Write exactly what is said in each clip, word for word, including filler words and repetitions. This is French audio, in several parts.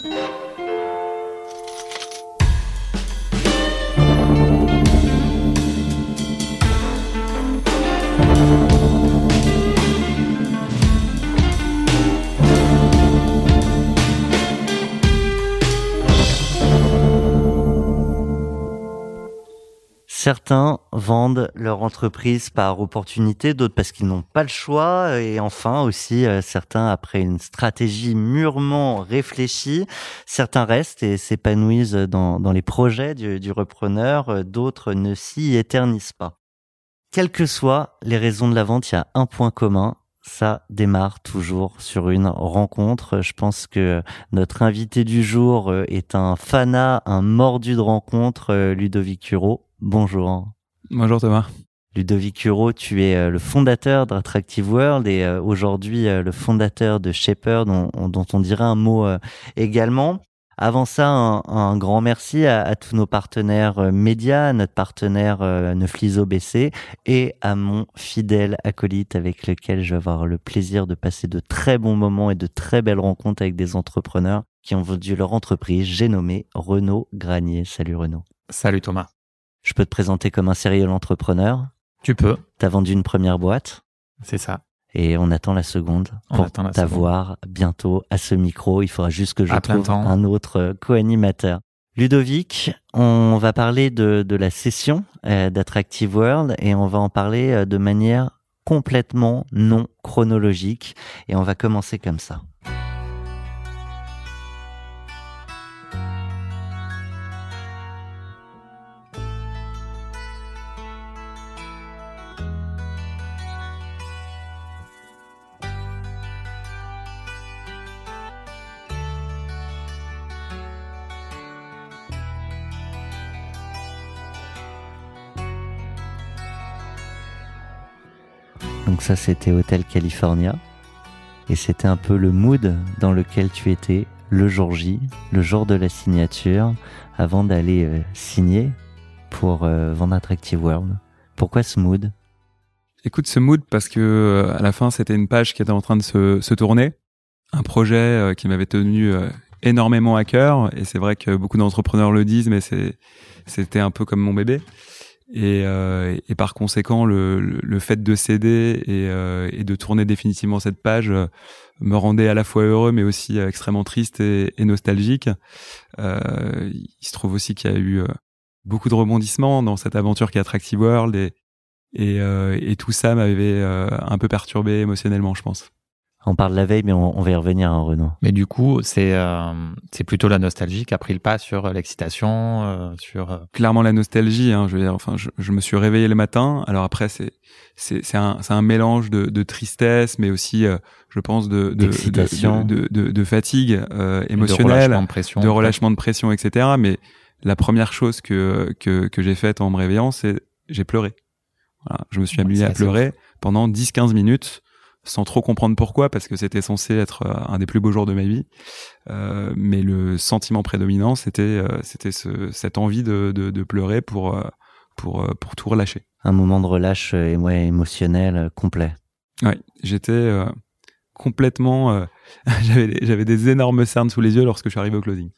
Certains vendent leur entreprise par opportunité, d'autres parce qu'ils n'ont pas le choix. Et enfin aussi, euh, certains après une stratégie mûrement réfléchie. Certains restent et s'épanouissent dans, dans les projets du, du repreneur, d'autres ne s'y éternisent pas. Quelles que soient les raisons de la vente, il y a un point commun. Ça démarre toujours sur une rencontre. Je pense que notre invité du jour est un fanat, un mordu de rencontre, Ludovic Hurault. Bonjour. Bonjour Thomas. Ludovic Hurault, tu es le fondateur d'Attractive World et aujourd'hui le fondateur de Shaper, dont, dont on dira un mot également. Avant ça, un, un grand merci à, à tous nos partenaires médias, à notre partenaire euh, Neufliso B C et à mon fidèle acolyte avec lequel je vais avoir le plaisir de passer de très bons moments et de très belles rencontres avec des entrepreneurs qui ont vendu leur entreprise. J'ai nommé Renaud Granier. Salut Renaud. Salut Thomas. Je peux te présenter comme un serial entrepreneur. Tu peux. T'as vendu une première boîte. C'est ça. Et on attend la seconde on pour attend la t'avoir seconde. bientôt à ce micro. Il faudra juste que je à trouve un autre co-animateur. Ludovic, on va parler de, de la session euh, d'Attractive World et on va en parler euh, de manière complètement non chronologique. Et on va commencer comme ça. Donc ça, c'était Hotel California. Et c'était un peu le mood dans lequel tu étais le jour J, le jour de la signature, avant d'aller euh, signer pour euh, vendre Attractive World. Pourquoi ce mood ? Écoute, ce mood parce que euh, à la fin, c'était une page qui était en train de se, se tourner. Un projet euh, qui m'avait tenu euh, énormément à cœur. Et c'est vrai que beaucoup d'entrepreneurs le disent, mais c'est, c'était un peu comme mon bébé. Et, euh, et par conséquent, le, le, le fait de céder et, euh, et de tourner définitivement cette page euh, me rendait à la fois heureux, mais aussi euh, extrêmement triste et, et nostalgique. Euh, il se trouve aussi qu'il y a eu euh, beaucoup de rebondissements dans cette aventure qui est Attractive World, et, et, euh, et tout ça m'avait euh, un peu perturbé émotionnellement, je pense. On parle de la veille, mais on, on va y revenir, hein, Renaud. Mais du coup, c'est euh, c'est plutôt la nostalgie qui a pris le pas sur l'excitation, euh, sur. Euh... Clairement la nostalgie. Hein, je veux dire, enfin, je, je me suis réveillé le matin. Alors après, c'est c'est c'est un c'est un mélange de, de tristesse, mais aussi, euh, je pense, de de d'excitation, de, de, de, de fatigue euh, émotionnelle, de relâchement de pression, de relâchement de pression, et cetera. Mais la première chose que que que j'ai faite en me réveillant, c'est j'ai pleuré. Voilà, je me suis amusé à pleurer pendant dix quinze minutes. Sans trop comprendre pourquoi, parce que c'était censé être un des plus beaux jours de ma vie. Euh, mais le sentiment prédominant, c'était, euh, c'était ce, cette envie de, de, de pleurer pour, euh, pour, euh, pour tout relâcher. Un moment de relâche euh, ouais, émotionnel euh, complet. Ouais, j'étais euh, complètement... Euh, j'avais, j'avais des énormes cernes sous les yeux lorsque je suis arrivé au closing.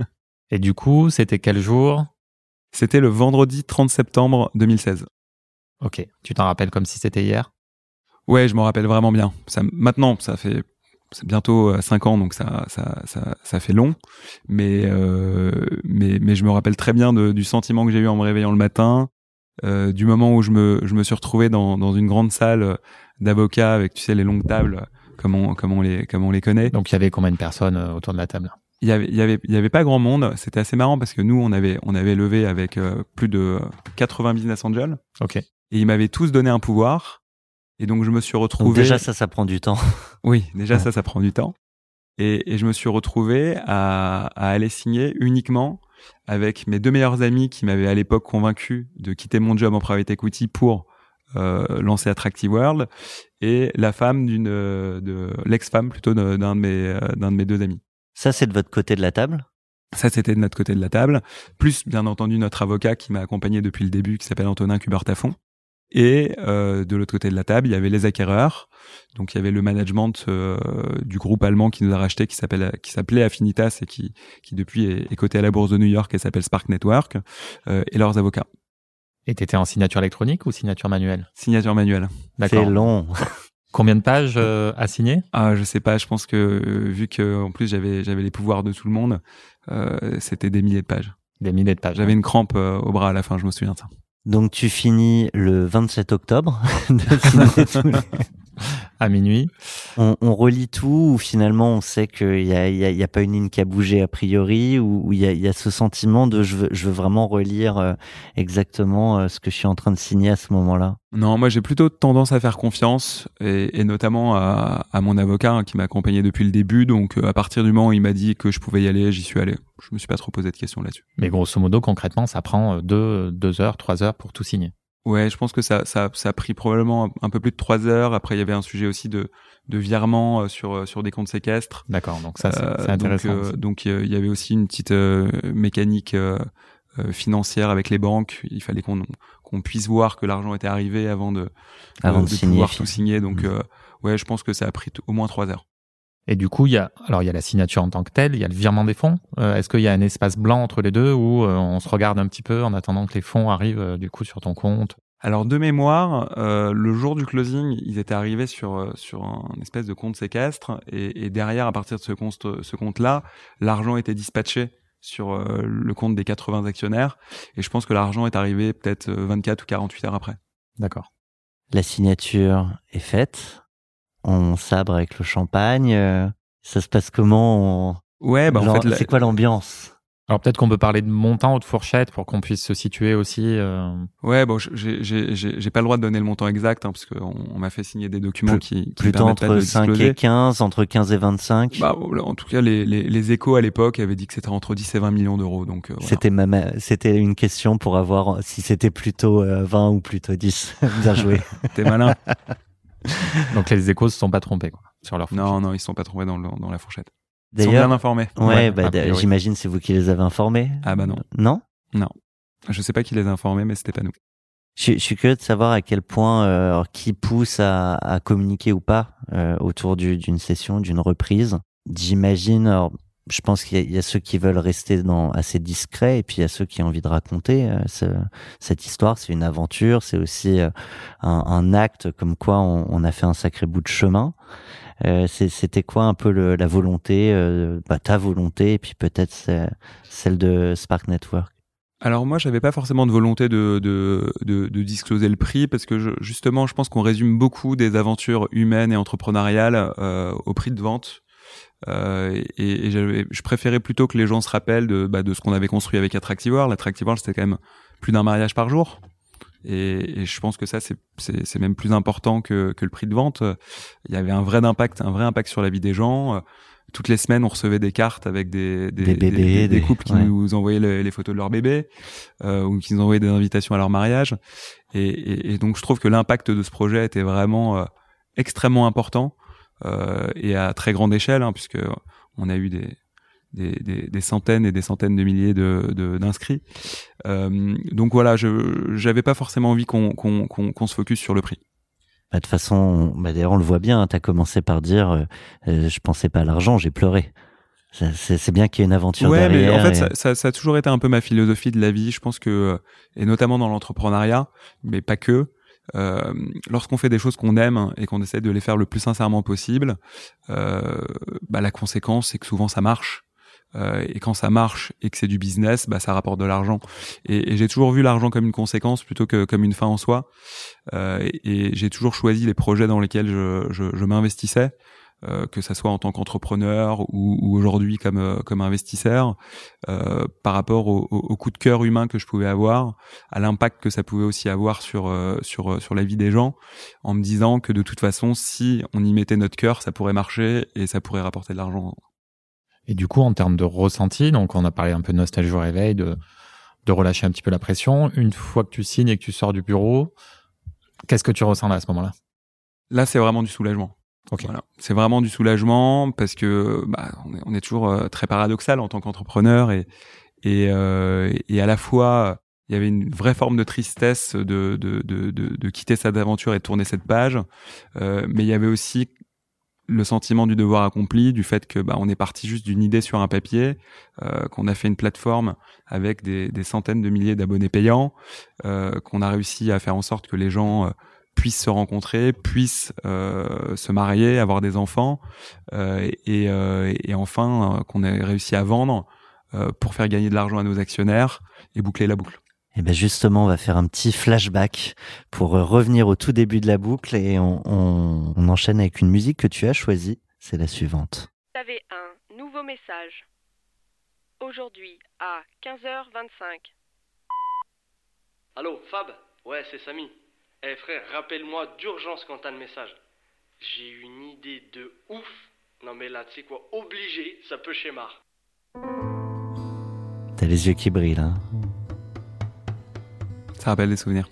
Et du coup, c'était quel jour ? C'était le vendredi trente septembre deux mille seize. Ok, tu t'en rappelles comme si c'était hier ? Ouais, je m'en rappelle vraiment bien. Ça, maintenant, ça fait c'est bientôt cinq ans, donc ça, ça, ça, ça fait long. Mais, euh, mais, mais je me rappelle très bien de, du sentiment que j'ai eu en me réveillant le matin, euh, du moment où je me, je me suis retrouvé dans, dans une grande salle d'avocats avec, tu sais, les longues tables, comme on, comme on les, comme on les connaît. Donc il y avait combien de personnes autour de la table ? Il y avait, il y avait, il y avait pas grand monde. C'était assez marrant parce que nous, on avait, on avait levé avec euh, plus de quatre-vingts business angels. Ok. Et ils m'avaient tous donné un pouvoir. Et donc, je me suis retrouvé... Donc déjà, ça, ça prend du temps. Oui, déjà, ouais. ça, ça prend du temps. Et, et je me suis retrouvé à, à aller signer uniquement avec mes deux meilleurs amis qui m'avaient à l'époque convaincu de quitter mon job en private equity pour euh, lancer Attractive World, et la femme d'une... de l'ex-femme plutôt d'un de mes, d'un de mes deux amis. Ça, c'est de votre côté de la table ? Ça, c'était de notre côté de la table. Plus, bien entendu, notre avocat qui m'a accompagné depuis le début, qui s'appelle Antonin Kubert-Tafon. Et euh, de l'autre côté de la table, il y avait les acquéreurs. Donc il y avait le management euh, du groupe allemand qui nous a racheté, qui s'appelle, qui s'appelait Affinitas et qui, qui depuis est, est coté à la bourse de New York et s'appelle Spark Network, euh, et leurs avocats. Et t'étais en signature électronique ou signature manuelle? Signature manuelle. C'est long. Combien de pages euh, à signer? Ah, je sais pas. Je pense que euh, vu que en plus j'avais j'avais les pouvoirs de tout le monde, euh, c'était des milliers de pages. Des milliers de pages. J'avais ouais. une crampe euh, au bras à la fin. Je me souviens de ça. Donc tu finis le vingt-sept octobre de signer tous les... À minuit. On, on relit tout ou finalement on sait qu'il y a, il y a, il y a pas une ligne qui a bougé a priori, ou, ou il y a, il y a ce sentiment de je veux, je veux vraiment relire euh, exactement euh, ce que je suis en train de signer à ce moment-là. Non, moi j'ai plutôt tendance à faire confiance et, et notamment à, à mon avocat hein, qui m'a accompagné depuis le début. Donc euh, à partir du moment où il m'a dit que je pouvais y aller, j'y suis allé. Je me suis pas trop posé de questions là-dessus. Mais grosso modo, concrètement, ça prend deux, deux heures, trois heures pour tout signer. Ouais, je pense que ça, ça, ça a pris probablement un peu plus de trois heures. Après, il y avait un sujet aussi de, de virement sur, sur des comptes séquestres. D'accord, donc ça, c'est, Euh, c'est intéressant. Donc, euh, donc euh, il y avait aussi une petite euh, mécanique euh, euh, financière avec les banques. Il fallait qu'on, qu'on puisse voir que l'argent était arrivé avant de, Avant de, de de signer. pouvoir tout signer. Donc, Mmh. euh, ouais, je pense que ça a pris t- au moins trois heures. Et du coup, il y a, alors il y a la signature en tant que telle, il y a le virement des fonds. Euh, est-ce qu'il y a un espace blanc entre les deux où euh, on se regarde un petit peu en attendant que les fonds arrivent euh, du coup sur ton compte? Alors de mémoire, euh, le jour du closing, ils étaient arrivés sur sur un espèce de compte séquestre et, et derrière, à partir de ce compte ce compte-là, l'argent était dispatché sur euh, le compte des quatre-vingts actionnaires et je pense que l'argent est arrivé peut-être vingt-quatre ou quarante-huit heures après. D'accord. La signature est faite. On sabre avec le champagne. euh, Ça se passe comment? On... Ouais, bah en L'am- fait, la- c'est quoi l'ambiance? Alors peut-être qu'on peut parler de montant ou de fourchette pour qu'on puisse se situer aussi. Euh... ouais, bon, j'ai j'ai j'ai j'ai pas le droit de donner le montant exact hein, parce qu'on on m'a fait signer des documents Plus- qui, qui Plutôt permettent pas de entre le cinq discloser. et quinze, entre quinze et vingt-cinq. Bah, en tout cas, les, les, les échos à l'époque avaient dit que c'était entre dix et vingt millions d'euros. Donc, euh, voilà. C'était ma, ma- c'était une question pour avoir si c'était plutôt euh, vingt ou plutôt dix. Bien joué. T'es malin. Donc les échos se sont pas trompés quoi, sur leur fourchette. Non, non, ils se sont pas trompés dans, le, dans la fourchette. Ils sont D'ailleurs, bien informés. ouais, Ouais, bah, a priori. j'imagine c'est vous qui les avez informés. Ah bah non. Non? Je sais pas qui les a informés, mais c'était pas nous. Je, je suis curieux de savoir à quel point euh, alors, qui pousse à, à communiquer ou pas euh, autour du, d'une session, d'une reprise. J'imagine, alors, je pense qu'il y a, il y a ceux qui veulent rester dans, assez discrets et puis il y a ceux qui ont envie de raconter euh, ce, cette histoire. C'est une aventure, c'est aussi euh, un, un acte comme quoi on, on a fait un sacré bout de chemin. Euh, c'est, c'était quoi un peu le, la volonté, euh, bah, ta volonté et puis peut-être c'est, celle de Spark Network? Alors moi, j'avais pas forcément de volonté de de de, de discloser le prix parce que je, justement, je pense qu'on résume beaucoup des aventures humaines et entrepreneuriales euh, au prix de vente. Euh, et, et j'avais, je préférais plutôt que les gens se rappellent de bah, de ce qu'on avait construit avec Attractive World. Attractive World, c'était quand même plus d'un mariage par jour. Et, et je pense que ça, c'est, c'est, c'est même plus important que, que le prix de vente. Il y avait un vrai impact, un vrai impact sur la vie des gens. Toutes les semaines, on recevait des cartes avec des, des, Des bébés, des, des, des des- couples qui ouais. nous envoyaient le- les photos de leurs bébés euh, ou qui nous envoyaient des invitations à leur mariage. Et, et, et donc, je trouve que l'impact de ce projet était vraiment euh, extrêmement important euh, et à très grande échelle, hein, puisque on a eu des, des, des, des centaines et des centaines de milliers de, de, d'inscrits. Euh, donc voilà, je j'avais pas forcément envie qu'on, qu'on, qu'on, qu'on se focus sur le prix. Bah, de toute façon, on- bah, d'ailleurs, on le voit bien. Tu as commencé par dire, euh, euh, je pensais pas à l'argent, j'ai pleuré. Ça, C'est, c'est bien qu'il y ait une aventure Ouais, mais derrière. en fait, et- ça, ça, ça a toujours été un peu ma philosophie de la vie. Je pense que, et notamment dans l'entrepreneuriat, mais pas que, euh, lorsqu'on fait des choses qu'on aime et qu'on essaie de les faire le plus sincèrement possible, euh, bah, la conséquence, c'est que souvent ça marche. Euh, et quand ça marche et que c'est du business, bah, ça rapporte de l'argent. Et, et j'ai toujours vu l'argent comme une conséquence plutôt que comme une fin en soi. Euh, et, et j'ai toujours choisi les projets dans lesquels je, je, je m'investissais, euh, que ça soit en tant qu'entrepreneur ou, ou aujourd'hui comme euh, comme investisseur, euh, par rapport au, au, au coup de cœur humain que je pouvais avoir, à l'impact que ça pouvait aussi avoir sur euh, sur sur la vie des gens, en me disant que de toute façon, si on y mettait notre cœur, ça pourrait marcher et ça pourrait rapporter de l'argent. Et du coup, en termes de ressenti, donc on a parlé un peu de nostalgie au réveil, de, de relâcher un petit peu la pression. Une fois que tu signes et que tu sors du bureau, qu'est-ce que tu ressens là à ce moment-là? Là, c'est vraiment du soulagement. Ok. Voilà. C'est vraiment du soulagement parce que bah, on, est, on est toujours euh, très paradoxal en tant qu'entrepreneur et et, euh, et à la fois Il y avait une vraie forme de tristesse de, de, de, de, de quitter cette aventure et de tourner cette page. Euh, mais il y avait aussi le sentiment du devoir accompli, du fait que bah, on est parti juste d'une idée sur un papier, euh, qu'on a fait une plateforme avec des, des centaines de milliers d'abonnés payants, euh, qu'on a réussi à faire en sorte que les gens euh, puissent se rencontrer, puissent euh, se marier, avoir des enfants, euh, et, euh, et enfin euh, qu'on ait réussi à vendre euh, pour faire gagner de l'argent à nos actionnaires et boucler la boucle. Et ben justement, on va faire un petit flashback pour revenir au tout début de la boucle et on, on, on enchaîne avec une musique que tu as choisie. C'est la suivante. Vous avez un nouveau message. Aujourd'hui à quinze heures vingt-cinq. Allô, Fab? Ouais, c'est Samy. Eh frère, rappelle-moi d'urgence quand t'as le message. J'ai une idée de ouf. Non mais là, tu sais quoi, obligé, ça peut schémar. T'as les yeux qui brillent, hein. Ça rappelle des souvenirs.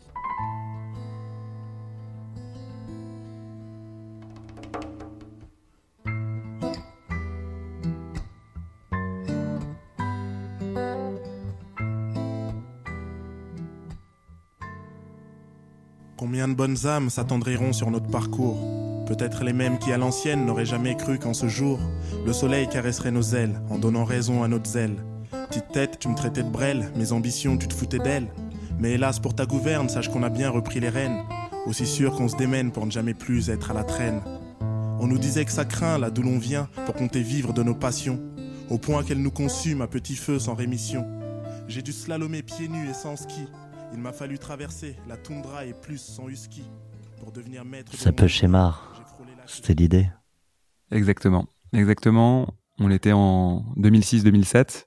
Combien de bonnes âmes s'attendriront sur notre parcours? Peut-être les mêmes qui à l'ancienne n'auraient jamais cru qu'en ce jour, le soleil caresserait nos ailes en donnant raison à notre zèle. Petite tête, tu me traitais de brêle, mes ambitions, tu te foutais d'elles. Mais hélas pour ta gouverne, sache qu'on a bien repris les rênes. Aussi sûr qu'on se démène pour ne jamais plus être à la traîne. On nous disait que ça craint là d'où l'on vient pour compter vivre de nos passions, au point qu'elles nous consument à petit feu sans rémission. J'ai dû slalomer pieds nus et sans ski. Il m'a fallu traverser la toundra et plus sans husky pour devenir maître. Ça peut schémar. C'était l'idée. Exactement. Exactement. On était en deux mille six deux mille sept.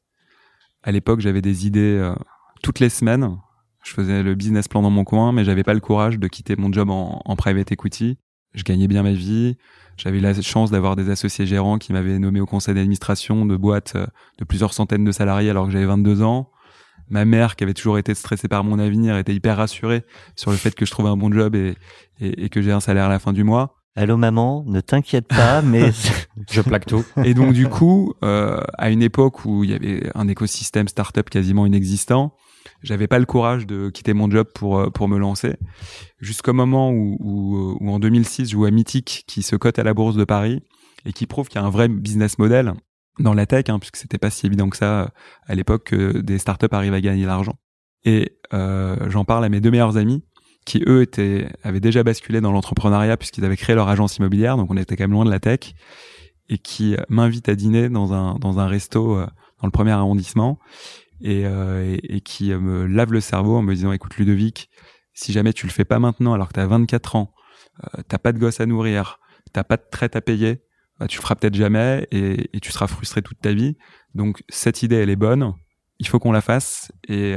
À l'époque, j'avais des idées euh, toutes les semaines. Je faisais le business plan dans mon coin, mais j'avais pas le courage de quitter mon job en, en private equity. Je gagnais bien ma vie. J'avais la chance d'avoir des associés gérants qui m'avaient nommé au conseil d'administration de boîtes de plusieurs centaines de salariés alors que j'avais vingt-deux ans. Ma mère, qui avait toujours été stressée par mon avenir, était hyper rassurée sur le fait que je trouvais un bon job et, et, et que j'ai un salaire à la fin du mois. Allô maman, ne t'inquiète pas, mais... Je plaque tout. Et donc du coup, euh, à une époque où il y avait un écosystème startup quasiment inexistant, j'avais pas le courage de quitter mon job pour pour me lancer. Jusqu'au moment où, où, où en deux mille six, je joue à Mythic, qui se cote à la bourse de Paris et qui prouve qu'il y a un vrai business model dans la tech, hein, puisque c'était pas si évident que ça à l'époque que des startups arrivent à gagner de l'argent. Et euh, j'en parle à mes deux meilleurs amis, qui eux étaient avaient déjà basculé dans l'entrepreneuriat puisqu'ils avaient créé leur agence immobilière, donc on était quand même loin de la tech, et qui m'invitent à dîner dans un dans un resto euh, dans le premier arrondissement. Et, euh, et, et qui euh, me lave le cerveau en me disant écoute Ludovic, si jamais tu le fais pas maintenant alors que t'as vingt-quatre ans, euh, t'as pas de gosse à nourrir, t'as pas de traite à payer, bah, tu le feras peut-être jamais et, et tu seras frustré toute ta vie. Donc cette idée elle est bonne, il faut qu'on la fasse. Et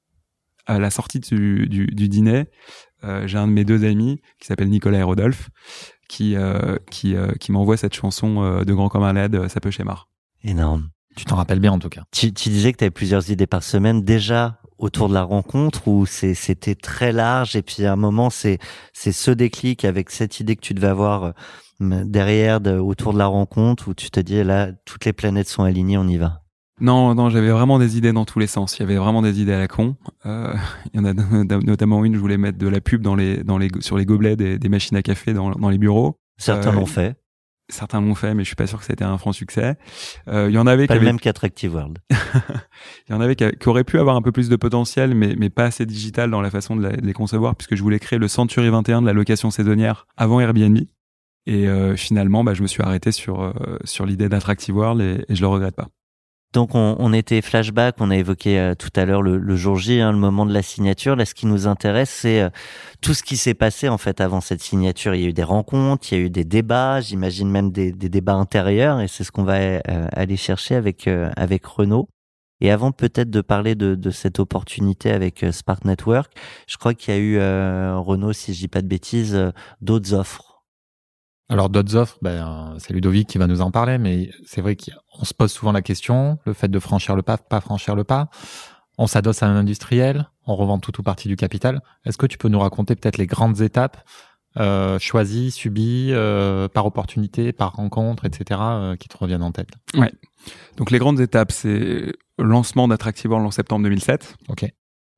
à la sortie du, du, du dîner, euh, j'ai un de mes deux amis qui s'appelle Nicolas et Rodolphe qui euh, qui euh, qui m'envoie cette chanson euh, de Grand comme un L E D, ça peut schémar. Énorme. Tu t'en rappelles bien en tout cas. Tu, tu disais que tu avais plusieurs idées par semaine déjà autour de la rencontre où c'est, c'était très large et puis à un moment c'est, c'est ce déclic avec cette idée que tu devais avoir derrière de, autour de la rencontre où tu te dis là toutes les planètes sont alignées, on y va. Non, non, j'avais vraiment des idées dans tous les sens. Il y avait vraiment des idées à la con. Euh, il y en a notamment une, je voulais mettre de la pub dans les, dans les, sur les gobelets des, des machines à café dans, dans les bureaux. Certains euh, l'ont fait. Certains l'ont fait, mais je suis pas sûr que ça ait été un franc succès. Euh, il y en avait pas qui le avaient... même qu'Attractive World. Il y en avait qui, qui auraient pu avoir un peu plus de potentiel, mais, mais pas assez digital dans la façon de, la, de les concevoir, puisque je voulais créer le Century vingt et un de la location saisonnière avant Airbnb. Et euh, finalement, bah, je me suis arrêté sur euh, sur l'idée d'Attractive World et, et je le regrette pas. Donc on, on était flashback, on a évoqué euh, tout à l'heure le, le jour J, hein, le moment de la signature. Là, ce qui nous intéresse, c'est euh, tout ce qui s'est passé en fait avant cette signature. Il y a eu des rencontres, il y a eu des débats, j'imagine même des, des débats intérieurs, et c'est ce qu'on va euh, aller chercher avec euh, avec Renaud. Et avant peut-être de parler de, de cette opportunité avec euh, Spark Network, je crois qu'il y a eu euh, Renaud, si je dis pas de bêtises, euh, d'autres offres. Alors d'autres offres, ben, c'est Ludovic qui va nous en parler, mais c'est vrai qu'on se pose souvent la question, le fait de franchir le pas, pas franchir le pas. On s'adosse à un industriel, on revend tout ou partie du capital. Est-ce que tu peux nous raconter peut-être les grandes étapes euh, choisies, subies, euh, par opportunité, par rencontre, et cetera, euh, qui te reviennent en tête? Ouais. Donc les grandes étapes, c'est le lancement d'Attractive World en septembre deux mille sept. Ok.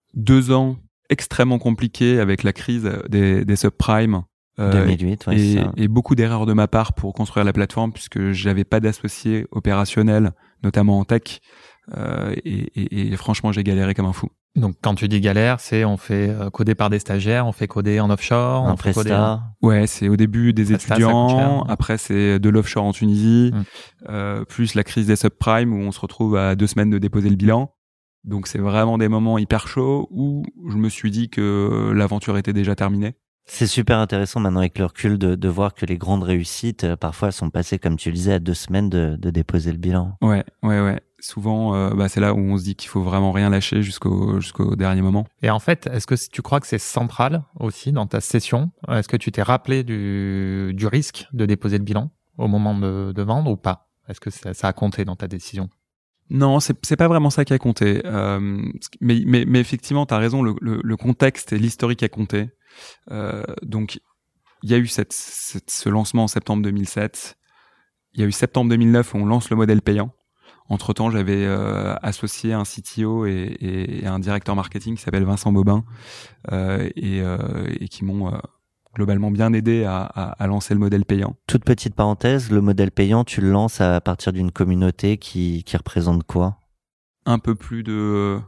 deux ans extrêmement compliqués avec la crise des, des subprimes. Euh, deux mille huit, ouais, et, ça. et beaucoup d'erreurs de ma part pour construire la plateforme puisque j'avais pas d'associé opérationnel, notamment en tech. Euh, et, et, et franchement, j'ai galéré comme un fou. Donc, quand tu dis galère, c'est on fait coder par des stagiaires, on fait coder en offshore, un on fait coder prestat. Ouais, c'est au début des Prestat, étudiants, ça coûte cher. après c'est de l'offshore en Tunisie, Mm. euh, plus la crise des subprimes où on se retrouve à deux semaines de déposer le bilan. Donc c'est vraiment des moments hyper chauds où je me suis dit que l'aventure était déjà terminée. C'est super intéressant maintenant avec le recul de, de voir que les grandes réussites, euh, parfois, elles sont passées, comme tu le disais, à deux semaines de, de déposer le bilan. Ouais, ouais, ouais. Souvent, euh, bah, c'est là où on se dit qu'il faut vraiment rien lâcher jusqu'au jusqu'au dernier moment. Et en fait, est-ce que tu crois que c'est central aussi dans ta session? Est-ce que tu t'es rappelé du, du risque de déposer le bilan au moment de, de vendre ou pas? Est-ce que ça, ça a compté dans ta décision? Non, c'est c'est pas vraiment ça qui a compté. Euh, mais, mais mais effectivement, t'as raison. Le, le, le contexte et l'historique a compté. Euh, donc, il y a eu cette, cette ce lancement en septembre deux mille sept. Il y a eu septembre deux mille neuf où on lance le modèle payant. Entre temps, j'avais euh, associé un C T O et, et, et un directeur marketing qui s'appelle Vincent Bobin euh, et, euh, et qui m'ont euh, globalement bien aidé à, à, à lancer le modèle payant. Toute petite parenthèse, le modèle payant, tu le lances à partir d'une communauté qui, qui représente quoi? Un peu plus de,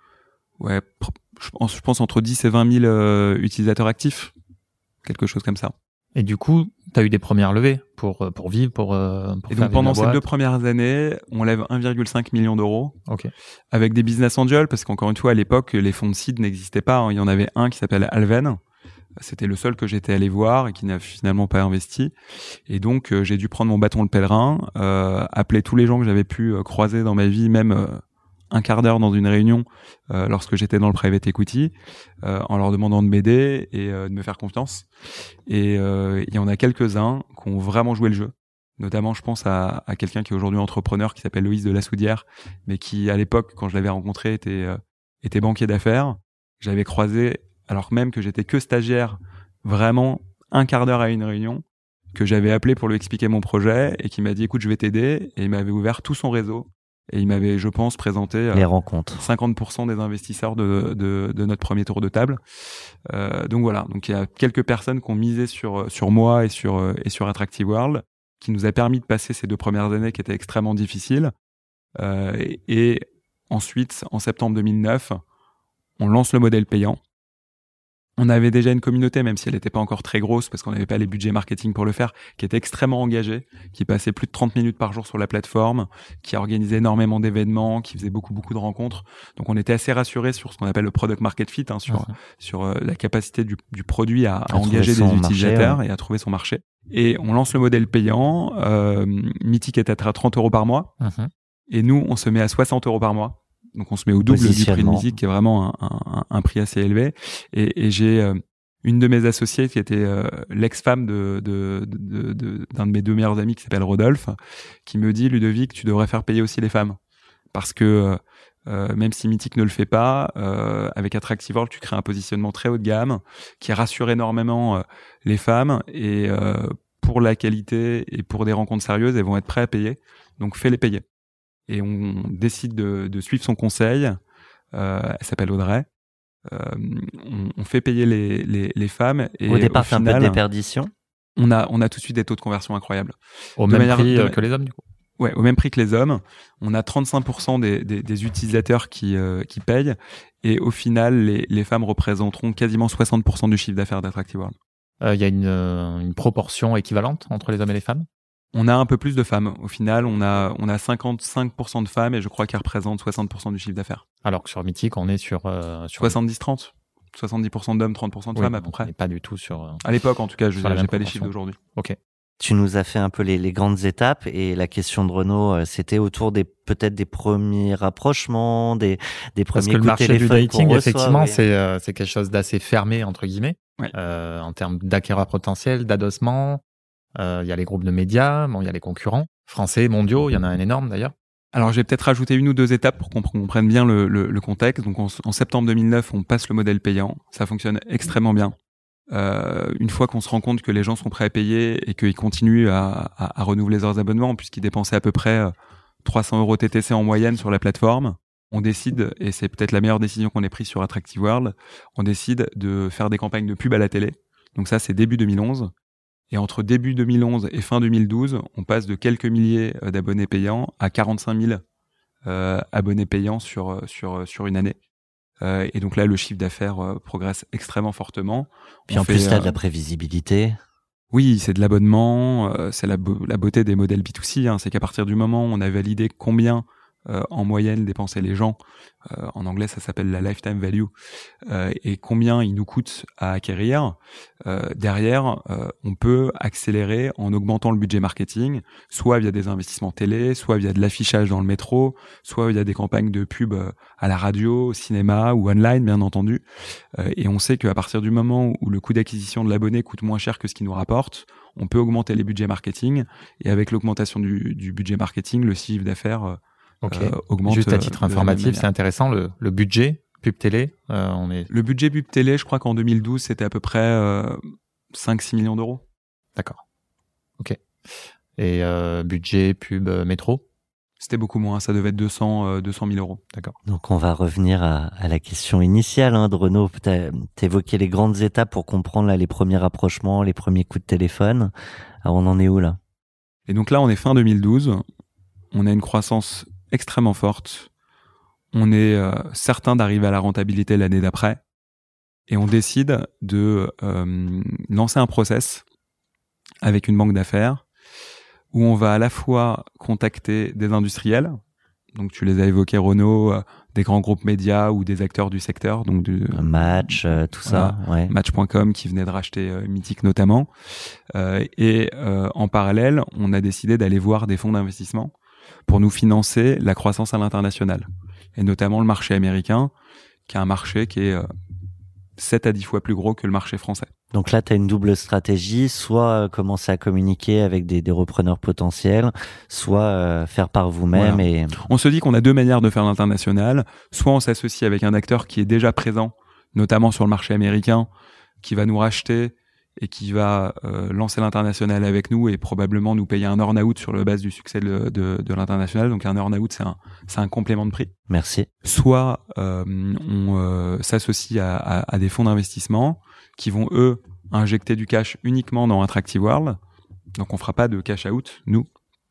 ouais, je pense, je pense entre dix et vingt mille euh, utilisateurs actifs, quelque chose comme ça. Et du coup, tu as eu des premières levées pour, pour vivre, pour, euh, pour et faire donc pendant vivre la ces boîte. deux premières années, on lève un virgule cinq million d'euros Ok. avec des business angels, parce qu'encore une fois, à l'époque, les fonds de seed n'existaient pas. Il y en avait un qui s'appelle Alven. C'était le seul que j'étais allé voir et qui n'a finalement pas investi. Et donc, euh, j'ai dû prendre mon bâton de pèlerin, euh, appeler tous les gens que j'avais pu euh, croiser dans ma vie, même euh, un quart d'heure dans une réunion euh, lorsque j'étais dans le private equity, euh, en leur demandant de m'aider et euh, de me faire confiance. Et euh, il y en a quelques-uns qui ont vraiment joué le jeu. Notamment, je pense à, à quelqu'un qui est aujourd'hui entrepreneur, qui s'appelle Loïs de la Soudière, mais qui, à l'époque, quand je l'avais rencontré, était, euh, était banquier d'affaires. J'avais croisé, alors même que j'étais que stagiaire, vraiment un quart d'heure à une réunion, que j'avais appelé pour lui expliquer mon projet et qui m'a dit, écoute, je vais t'aider. Et il m'avait ouvert tout son réseau. Et il m'avait, je pense, présenté euh, Les rencontres. cinquante pour cent des investisseurs de, de, de notre premier tour de table. Euh, donc voilà. Donc il y a quelques personnes qui ont misé sur, sur moi et sur, et sur Attractive World, qui nous a permis de passer ces deux premières années qui étaient extrêmement difficiles. Euh, et, et ensuite, en septembre deux mille neuf, on lance le modèle payant. On avait déjà une communauté, même si elle n'était pas encore très grosse, parce qu'on n'avait pas les budgets marketing pour le faire, qui était extrêmement engagée, qui passait plus de trente minutes par jour sur la plateforme, qui organisait énormément d'événements, qui faisait beaucoup, beaucoup de rencontres. Donc, on était assez rassurés sur ce qu'on appelle le product market fit, hein, sur, mmh. sur euh, la capacité du, du produit à, à engager des utilisateurs marché, ouais. et à trouver son marché. Et on lance le modèle payant. Euh, Mythic est à trente euros par mois. Mmh. Et nous, on se met à soixante euros par mois. Donc on se met au double du prix de Mythic, qui est vraiment un, un, un prix assez élevé. Et, et j'ai euh, une de mes associées qui était euh, l'ex-femme de, de, de, de, d'un de mes deux meilleurs amis qui s'appelle Rodolphe, qui me dit, Ludovic, tu devrais faire payer aussi les femmes. Parce que euh, même si Mythic ne le fait pas, euh, avec Attractive World, tu crées un positionnement très haut de gamme qui rassure énormément euh, les femmes. Et euh, pour la qualité et pour des rencontres sérieuses, elles vont être prêtes à payer. Donc fais-les payer. Et on décide de, de suivre son conseil. Euh, elle s'appelle Audrey. Euh, on, on fait payer les, les, les femmes. Et au départ, au c'est un final, peu de déperdition. On a, on a tout de suite des taux de conversion incroyables. Au de même manière, prix de, que les hommes, du coup. Ouais, au même prix que les hommes. On a trente-cinq pour cent des, des, des utilisateurs qui, euh, qui payent. Et au final, les, les femmes représenteront quasiment soixante pour cent du chiffre d'affaires d'Attractive World. Il euh, y a une, euh, une proportion équivalente entre les hommes et les femmes? On a un peu plus de femmes. Au final, on a, on a cinquante-cinq pour cent de femmes et je crois qu'elles représentent soixante pour cent du chiffre d'affaires. Alors que sur Mythic, on est sur... Euh, sur soixante-dix trente. soixante-dix pour cent d'hommes, trente pour cent de oui, femmes à peu près. Et pas du tout sur... Euh, à l'époque, en tout cas, je n'ai pas les chiffres d'aujourd'hui. Ok. Tu nous as fait un peu les, les grandes étapes et la question de Renaud, c'était autour des peut-être des premiers rapprochents, des, des premiers Parce que le marché du dating, reçoit, effectivement, oui. c'est, euh, c'est quelque chose d'assez fermé, entre guillemets, ouais. euh, en termes d'acquéreurs potentiels, d'adossement. Il euh, y a les groupes de médias, bon, il y a les concurrents français, mondiaux, il y en a un énorme d'ailleurs. Alors, j'ai peut-être rajouté une ou deux étapes pour qu'on comprenne bien le, le, le contexte. Donc, en, en septembre deux mille neuf, on passe le modèle payant. Ça fonctionne extrêmement bien. Euh, une fois qu'on se rend compte que les gens sont prêts à payer et qu'ils continuent à, à, à renouveler leurs abonnements, puisqu'ils dépensaient à peu près trois cents euros T T C en moyenne sur la plateforme, on décide, et c'est peut-être la meilleure décision qu'on ait prise sur Attractive World, on décide de faire des campagnes de pub à la télé. Donc ça, c'est début deux mille onze. Et entre début deux mille onze et fin deux mille douze, on passe de quelques milliers d'abonnés payants à quarante-cinq mille euh, abonnés payants sur, sur, sur une année. Euh, et donc là, le chiffre d'affaires euh, progresse extrêmement fortement. Puis on en fait, plus, là, euh, de la prévisibilité. Oui, c'est de l'abonnement, euh, c'est la, bo- la beauté des modèles B deux C, hein, c'est qu'à partir du moment où on a validé combien euh, en moyenne dépensaient les gens, euh, en anglais ça s'appelle la lifetime value, euh, et combien il nous coûte à acquérir, euh, derrière euh, on peut accélérer en augmentant le budget marketing, soit via des investissements télé, soit via de l'affichage dans le métro, soit via des campagnes de pub à la radio, au cinéma ou online bien entendu. Euh, et on sait qu'à partir du moment où le coût d'acquisition de l'abonné coûte moins cher que ce qu'il nous rapporte, on peut augmenter les budgets marketing, et avec l'augmentation du, du budget marketing, le chiffre d'affaires euh, Ok. euh, augmente. Juste à titre de la même informatif, manière. c'est intéressant, le, le budget pub télé, euh, on est... Le budget pub télé, je crois qu'en deux mille douze, c'était à peu près euh, cinq six millions d'euros. D'accord. Ok. Et euh, budget pub euh, métro? C'était beaucoup moins, ça devait être deux cents mille euros. D'accord. Donc on va revenir à, à la question initiale, hein, de Renaud. T'as évoqué les grandes étapes pour comprendre là, les premiers rapprochements, les premiers coups de téléphone. Alors on en est où là? Et donc là, on est fin deux mille douze, on a une croissance extrêmement forte, on est euh, certain d'arriver à la rentabilité l'année d'après, et on décide de euh, lancer un process avec une banque d'affaires où on va à la fois contacter des industriels, donc tu les as évoqués Renaud, euh, des grands groupes médias ou des acteurs du secteur, donc du Match, euh, tout voilà, ça, ouais. Match point com qui venait de racheter euh, Mythic notamment, euh, et euh, en parallèle, on a décidé d'aller voir des fonds d'investissement pour nous financer la croissance à l'international, et notamment le marché américain, qui est un marché qui est euh, sept à dix fois plus gros que le marché français. Donc là, tu as une double stratégie, soit euh, commencer à communiquer avec des, des repreneurs potentiels, soit euh, faire par vous-même. Voilà. Et On se dit qu'on a deux manières de faire l'international. Soit on s'associe avec un acteur qui est déjà présent, notamment sur le marché américain, qui va nous racheter et qui va euh, lancer l'international avec nous et probablement nous payer un earn-out sur la base du succès de, de, de l'international. Donc un earn-out, c'est un, c'est un complément de prix. merci. Soit euh, on euh, s'associe à, à, à des fonds d'investissement qui vont, eux, injecter du cash uniquement dans Attractive World. Donc on fera pas de cash out, nous.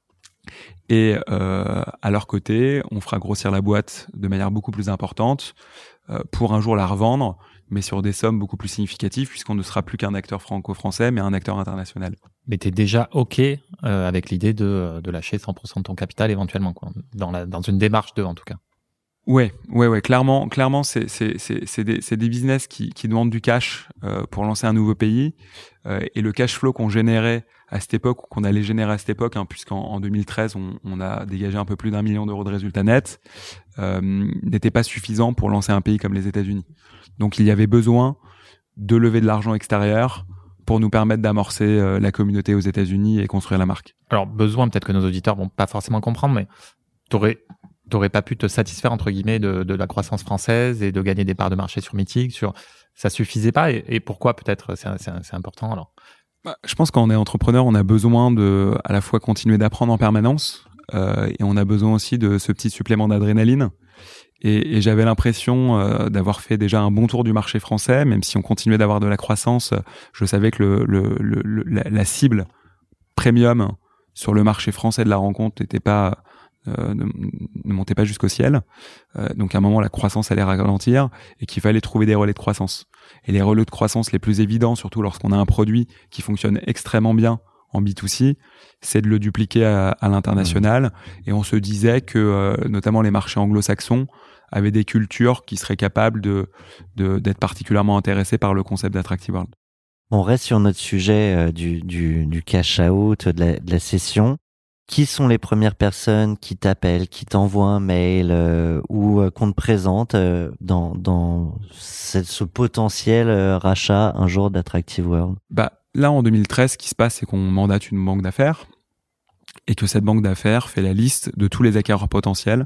Et euh, à leur côté, on fera grossir la boîte de manière beaucoup plus importante euh, pour un jour la revendre, mais sur des sommes beaucoup plus significatives, puisqu'on ne sera plus qu'un acteur franco-français, mais un acteur international. Mais t'es déjà OK euh, avec l'idée de, de lâcher cent pour cent de ton capital éventuellement, quoi, dans, la, dans une démarche de, en tout cas. Ouais, ouais, ouais. Clairement, clairement, c'est c'est c'est c'est des c'est des business qui qui demandent du cash euh, pour lancer un nouveau pays, euh, et le cash flow qu'on générait à cette époque, ou qu'on allait générer à cette époque, hein, puisqu'en en deux mille treize, on, on a dégagé un peu plus d'un million d'euros de résultats nets, euh, n'était pas suffisant pour lancer un pays comme les États-Unis. Donc, il y avait besoin de lever de l'argent extérieur pour nous permettre d'amorcer euh, la communauté aux États-Unis et construire la marque. Alors, besoin, peut-être que nos auditeurs vont pas forcément comprendre, mais t'aurais t'aurais pas pu te satisfaire, entre guillemets, de, de la croissance française et de gagner des parts de marché sur Mythic, sur, ça suffisait pas, et, et pourquoi peut-être, c'est, c'est, c'est important, alors? Bah, je pense qu'en est entrepreneur, on a besoin de, à la fois continuer d'apprendre en permanence, euh, et on a besoin aussi de ce petit supplément d'adrénaline. Et, et j'avais l'impression euh, d'avoir fait déjà un bon tour du marché français, même si on continuait d'avoir de la croissance. Je savais que le, le, le, le la, la cible premium sur le marché français de la rencontre n'était pas Euh, ne, ne montait pas jusqu'au ciel, euh, donc à un moment la croissance allait ralentir et qu'il fallait trouver des relais de croissance. Et les relais de croissance les plus évidents, surtout lorsqu'on a un produit qui fonctionne extrêmement bien en B deux C, c'est de le dupliquer à, à l'international. Mmh. Et on se disait que euh, notamment les marchés anglo-saxons avaient des cultures qui seraient capables de, de d'être particulièrement intéressés par le concept d'Attractive World. On reste sur notre sujet euh, du, du, du cash out, de la, de la cession. Qui sont les premières personnes qui t'appellent, qui t'envoient un mail euh, ou euh, qu'on te présente euh, dans, dans ce, ce potentiel euh, rachat un jour d'Attractive World? Bah, là, en deux mille treize, ce qui se passe, c'est qu'on mandate une banque d'affaires et que cette banque d'affaires fait la liste de tous les acquéreurs potentiels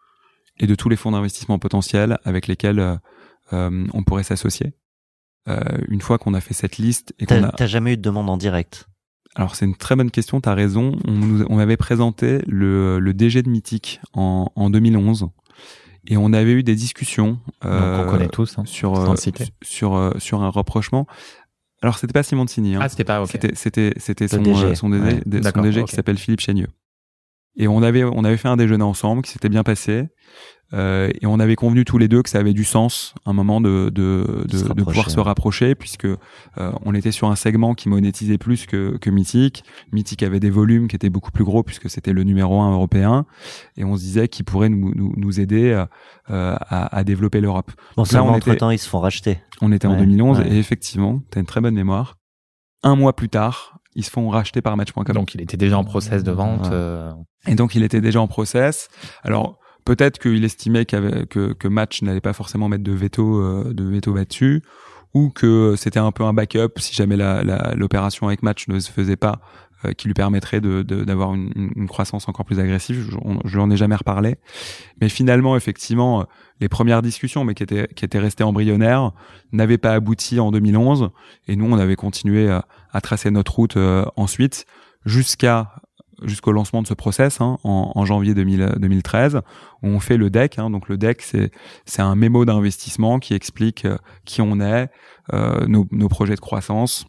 et de tous les fonds d'investissement potentiels avec lesquels euh, euh, on pourrait s'associer. Euh, une fois qu'on a fait cette liste et qu'on T'as, a... t'as jamais eu de demande en direct? Alors c'est une très bonne question, t'as raison. On, nous, on m'avait présenté le, le D G de Mythic en, en deux mille onze Et on avait eu des discussions euh, Donc on connaît tous hein, sur euh, sur euh, sur un rapprochement. Alors c'était pas Simoncini, hein. Ah c'était pas. Okay. C'était c'était c'était son D G, euh, son D G, ouais. son D G okay. qui s'appelle Philippe Chaigneux. Et on avait on avait fait un déjeuner ensemble qui s'était bien passé. Euh, et on avait convenu tous les deux que ça avait du sens un moment de de de, de pouvoir se rapprocher puisque euh, on était sur un segment qui monétisait plus que que Mythic. Mythic avait des volumes qui étaient beaucoup plus gros puisque c'était le numéro un européen et on se disait qu'il pourrait nous nous, nous aider à, à à développer l'Europe. Bon, ça entre temps ils se font racheter. On était ouais, en deux mille onze ouais. et effectivement, t'as une très bonne mémoire. Un mois plus tard, ils se font racheter par Match point com. Donc il était déjà en process de vente. Ouais. Euh... Et donc il était déjà en process. Alors peut-être qu'il estimait que, que Match n'allait pas forcément mettre de veto, euh, de veto là-dessus, ou que c'était un peu un backup si jamais la, la, l'opération avec Match ne se faisait pas, euh, qui lui permettrait de, de, d'avoir une, une croissance encore plus agressive. Je n'en ai jamais reparlé. Mais finalement, effectivement, les premières discussions, mais qui étaient, qui étaient restées embryonnaires, n'avaient pas abouti en deux mille onze. Et nous, on avait continué à, à tracer notre route euh, ensuite, jusqu'à jusqu'au lancement de ce process hein, en, en janvier deux mille treize où on fait le deck hein, donc le deck c'est c'est un mémo d'investissement qui explique euh, qui on est, euh, nos, nos projets de croissance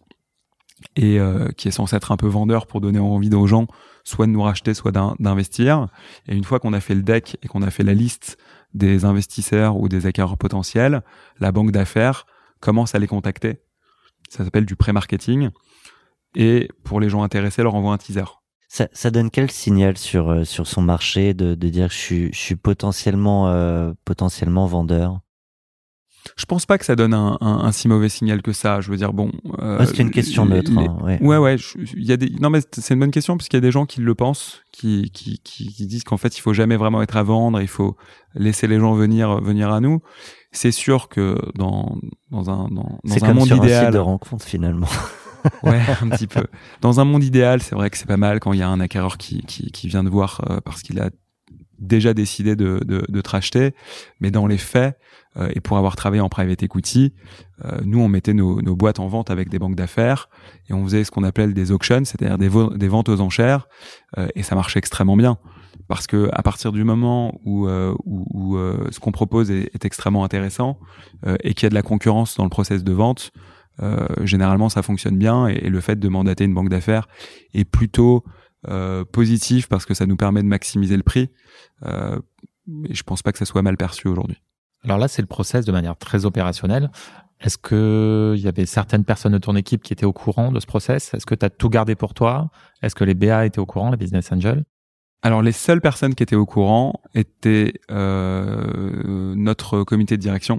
et euh, qui est censé être un peu vendeur pour donner envie aux gens soit de nous racheter soit d'in- d'investir. Et une fois qu'on a fait le deck et qu'on a fait la liste des investisseurs ou des acquéreurs potentiels, la banque d'affaires commence à les contacter. Ça s'appelle du pré-marketing et pour les gens intéressés leur envoie un teaser. Ça, ça donne quel signal sur euh, sur son marché de, de dire que je suis je suis potentiellement euh, potentiellement vendeur? Je pense pas que ça donne un, un, un si mauvais signal que ça. Je veux dire bon. Euh, ouais, c'est une question les, neutre. Les, hein, ouais. Ouais ouais. Il y a des non mais c'est une bonne question parce qu'il y a des gens qui le pensent, qui qui qui, qui disent qu'en fait il faut jamais vraiment être à vendre, il faut laisser les gens venir venir à nous. C'est sûr que dans dans un dans, dans c'est un comme monde sur idéal. Un site de rencontre finalement. Ouais, un petit peu. Dans un monde idéal, c'est vrai que c'est pas mal quand il y a un acquéreur qui qui, qui vient te voir euh, parce qu'il a déjà décidé de de, de te racheter. Mais dans les faits, euh, et pour avoir travaillé en private equity, euh, nous on mettait nos, nos boîtes en vente avec des banques d'affaires et on faisait ce qu'on appelait des auctions, c'est-à-dire des, vo- des ventes aux enchères, euh, et ça marchait extrêmement bien. Parce que à partir du moment où euh, où, où euh, ce qu'on propose est, est extrêmement intéressant euh, et qu'il y a de la concurrence dans le process de vente. Euh, généralement ça fonctionne bien et, et le fait de mandater une banque d'affaires est plutôt euh, positif parce que ça nous permet de maximiser le prix euh, et je pense pas que ça soit mal perçu aujourd'hui. Alors là c'est le process de manière très opérationnelle. Est-ce que il y avait certaines personnes de ton équipe qui étaient au courant de ce process? Est-ce que tu as tout gardé pour toi? Est-ce que les B A étaient au courant, les business angels? Alors les seules personnes qui étaient au courant étaient euh, notre comité de direction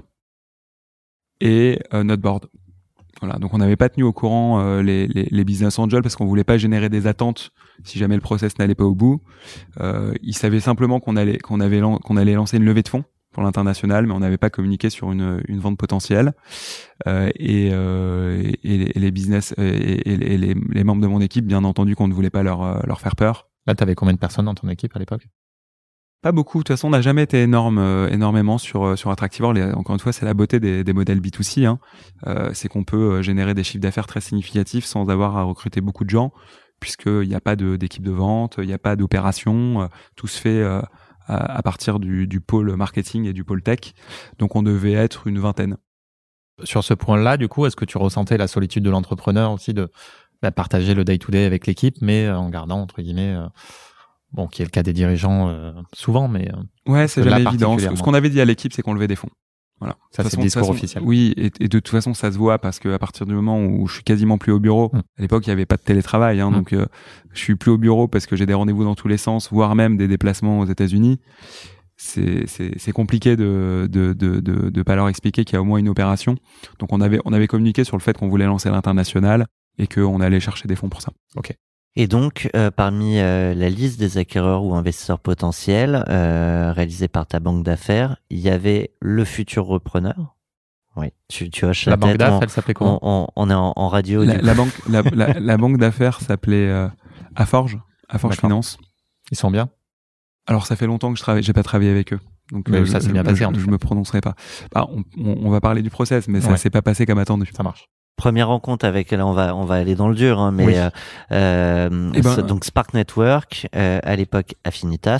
et euh, notre board. Voilà, donc on n'avait pas tenu au courant euh, les, les, les business angels parce qu'on voulait pas générer des attentes si jamais le process n'allait pas au bout. Euh, ils savaient simplement qu'on allait qu'on avait lan- qu'on allait lancer une levée de fonds pour l'international, mais on n'avait pas communiqué sur une, une vente potentielle. Euh, et, euh, et, les, et les business et, et les, les membres de mon équipe, bien entendu, qu'on ne voulait pas leur leur faire peur. Là, t'avais combien de personnes dans ton équipe à l'époque? Pas beaucoup. De toute façon, on n'a jamais été énorme, euh, énormément sur sur Attractivore. Les, encore une fois, c'est la beauté des, des modèles B deux C. Hein. Euh, c'est qu'on peut générer des chiffres d'affaires très significatifs sans avoir à recruter beaucoup de gens, puisqu'il n'y a pas de, d'équipe de vente, il n'y a pas d'opération. Euh, tout se fait euh, à, à partir du, du pôle marketing et du pôle tech. Donc, on devait être une vingtaine. Sur ce point-là, du coup, est-ce que tu ressentais la solitude de l'entrepreneur aussi de bah, partager le day-to-day avec l'équipe, mais en gardant, entre guillemets... Euh... Bon, qui est le cas des dirigeants euh, souvent, mais... Euh, ouais, c'est jamais évident. Ce qu'on avait dit à l'équipe, c'est qu'on levait des fonds. Voilà. Ça, c'est le discours officiel. Oui, et, et de toute façon, ça se voit parce que à partir du moment où je suis quasiment plus au bureau, mmh. à l'époque, il n'y avait pas de télétravail, hein, mmh. donc euh, je suis plus au bureau parce que j'ai des rendez-vous dans tous les sens, voire même des déplacements aux États-Unis. C'est, c'est, c'est compliqué de de, de, de, de pas leur expliquer qu'il y a au moins une opération. Donc, on avait, on avait communiqué sur le fait qu'on voulait lancer l'international et qu'on allait chercher des fonds pour ça. Ok. Et donc, euh, parmi euh, la liste des acquéreurs ou investisseurs potentiels euh, réalisée par ta banque d'affaires, il y avait le futur repreneur. Oui, tu, tu hoches la, la tête. banque d'affaires, elle s'appelait comment? on, on, on est en, en radio. La, la banque, la, la, la banque d'affaires s'appelait euh, Aforge, Aforge Finance. Ils sont bien. Alors, ça fait longtemps que je travaille, j'ai pas travaillé avec eux. Donc, mais euh, ça je, s'est bien passé. Je, en tout je cas. me prononcerai pas. Bah, on, on, on va parler du process, mais ça ouais. s'est pas passé comme attendu. Ça marche. Première rencontre avec, là on va on va aller dans le dur, hein, mais oui. euh, euh, eh ben, donc Spark Network, euh, à l'époque Affinitas.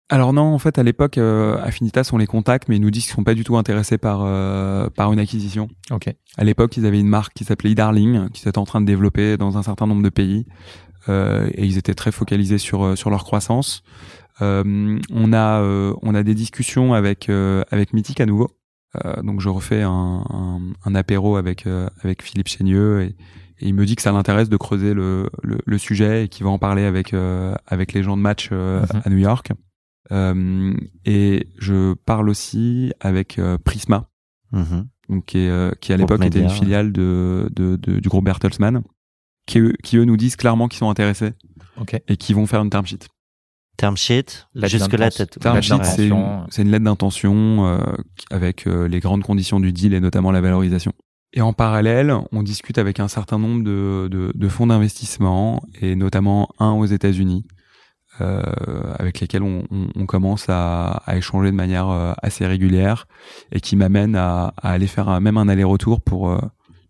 Alors non, en fait, à l'époque, euh, Affinitas, on les contacte, mais ils nous disent qu'ils sont pas du tout intéressés par euh, par une acquisition. Ok. À l'époque, ils avaient une marque qui s'appelait eDarling, qui s'était en train de développer dans un certain nombre de pays, euh, et ils étaient très focalisés sur sur leur croissance. Euh, on a euh, on a des discussions avec euh, avec Mythic à nouveau. Euh, donc je refais un un, un apéro avec euh, avec Philippe Chénieux et, et il me dit que ça l'intéresse de creuser le le, le sujet et qu'il va en parler avec euh, avec les gens de Match euh, mm-hmm. à New York. Euh, et je parle aussi avec euh, Prisma, mmh. donc qui, est, euh, qui à l'époque était une filiale de, de, de du groupe Bertelsmann, qui, qui eux nous disent clairement qu'ils sont intéressés okay. et qui vont faire une term sheet. Term sheet, jusque là, term sheet, c'est une, c'est une lettre d'intention euh, avec euh, les grandes conditions du deal et notamment la valorisation. Et en parallèle, on discute avec un certain nombre de, de, de fonds d'investissement et notamment un aux États-Unis. Euh, avec lesquels on, on, on commence à, à échanger de manière euh, assez régulière et qui m'amène à, à aller faire un, même un aller-retour pour euh,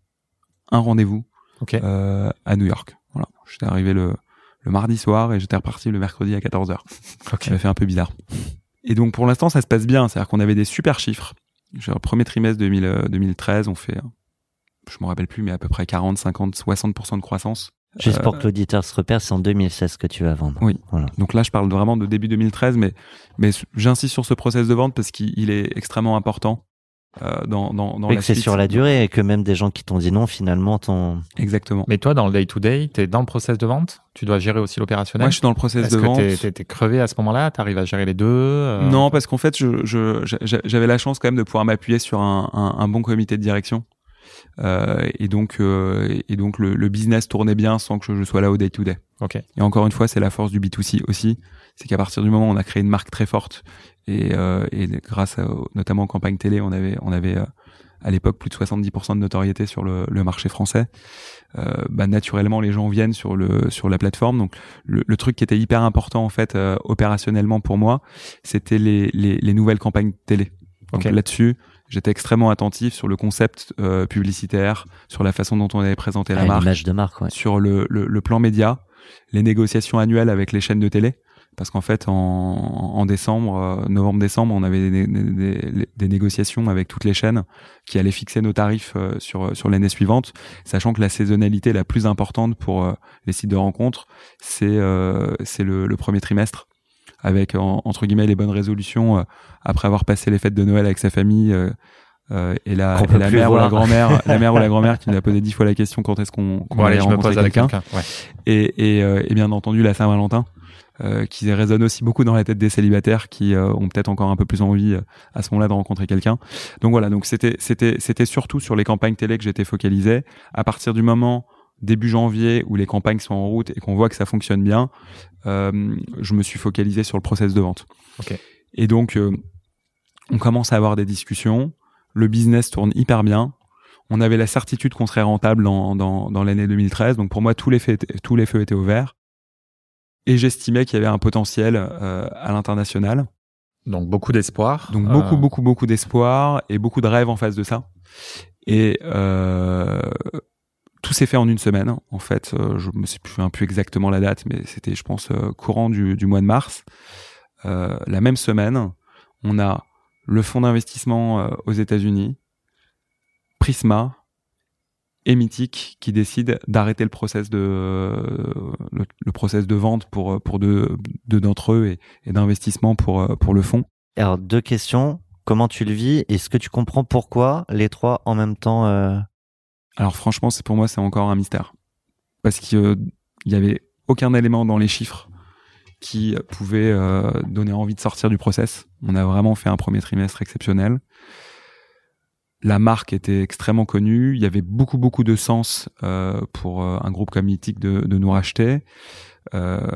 un rendez-vous okay. euh, à New York. Voilà, j'étais arrivé le, le mardi soir et j'étais reparti le mercredi à quatorze heures. Okay. Ça m'a fait un peu bizarre. Et donc pour l'instant ça se passe bien, c'est-à-dire qu'on avait des super chiffres. Genre, premier trimestre deux mille, deux mille treize, on fait, je me rappelle plus, mais à peu près quarante, cinquante, soixante pour cent de croissance. Juste pour que l'auditeur se repère, c'est en deux mille seize que tu vas vendre. Oui. Voilà. Donc là, je parle vraiment de début deux mille treize, mais mais j'insiste sur ce process de vente parce qu'il est extrêmement important euh, dans dans dans et la que c'est suite. Sur la durée et que même des gens qui t'ont dit non, finalement, t'ont. Exactement. Mais toi, dans le day to day, t'es dans le process de vente. Tu dois gérer aussi l'opérationnel. Moi, je suis dans le process Est-ce de que vente. Est-ce que t'es, t'es crevé à ce moment-là? T'arrives à gérer les deux euh... Non, parce qu'en fait, je, je j'avais la chance quand même de pouvoir m'appuyer sur un un, un bon comité de direction. Euh, et donc, euh, et donc le, le business tournait bien sans que je sois là au day to day. Okay. Et encore une fois, c'est la force du B deux C aussi, c'est qu'à partir du moment où on a créé une marque très forte et, euh, et grâce à, notamment aux campagnes télé, on avait, on avait euh, à l'époque plus de soixante-dix pour cent de notoriété sur le, le marché français. Euh, bah naturellement, les gens viennent sur le sur la plateforme. Donc le, le truc qui était hyper important en fait euh, opérationnellement pour moi, c'était les les, les nouvelles campagnes télé. Donc okay. là-dessus, j'étais extrêmement attentif sur le concept euh, publicitaire, sur la façon dont on avait présenté la ah, marque, l'image de marque, ouais. sur le, le, le plan média, les négociations annuelles avec les chaînes de télé. Parce qu'en fait, en, en décembre, euh, novembre-décembre, on avait des, des, des, des négociations avec toutes les chaînes qui allaient fixer nos tarifs euh, sur, sur l'année suivante, sachant que la saisonnalité la plus importante pour euh, les sites de rencontres, c'est, euh, c'est le, le premier trimestre, avec en, entre guillemets les bonnes résolutions euh, après avoir passé les fêtes de Noël avec sa famille euh, euh, et la, et la mère voir. ou la grand-mère, la mère ou la grand-mère qui nous a posé dix fois la question quand est-ce qu'on, qu'on bon, allait allait rencontrer quelqu'un, quelqu'un. Ouais. Et, et, euh, et bien entendu la Saint-Valentin. Euh, qui résonne aussi beaucoup dans la tête des célibataires qui euh, ont peut-être encore un peu plus envie euh, à ce moment-là de rencontrer quelqu'un. Donc voilà, donc c'était c'était c'était surtout sur les campagnes télé que j'étais focalisé. À partir du moment début janvier où les campagnes sont en route et qu'on voit que ça fonctionne bien, euh, je me suis focalisé sur le process de vente. Okay. Et donc euh, on commence à avoir des discussions, le business tourne hyper bien. On avait la certitude qu'on serait rentable dans dans dans l'année deux mille treize. Donc pour moi tous les feux étaient, tous les feux étaient ouverts. Et j'estimais qu'il y avait un potentiel euh, à l'international. Donc beaucoup d'espoir. Donc beaucoup, euh... beaucoup, beaucoup d'espoir et beaucoup de rêves en face de ça. Et euh, tout s'est fait en une semaine. En fait, euh, je me souviens plus exactement la date, mais c'était, je pense, euh, courant du, du mois de mars. Euh, la même semaine, on a le fonds d'investissement euh, aux États-Unis, Prisma, et Mythic qui décide d'arrêter le process de le, le process de vente pour pour deux deux d'entre eux et, et d'investissement pour pour le fonds. Alors deux questions, comment tu le vis? Est-ce que tu comprends pourquoi les trois en même temps euh... Alors franchement, c'est pour moi c'est encore un mystère parce qu'il euh, y avait aucun élément dans les chiffres qui pouvait euh, donner envie de sortir du process. On a vraiment fait un premier trimestre exceptionnel. La marque était extrêmement connue. Il y avait beaucoup, beaucoup de sens euh, pour euh, un groupe comme Mythic de, de nous racheter. Euh,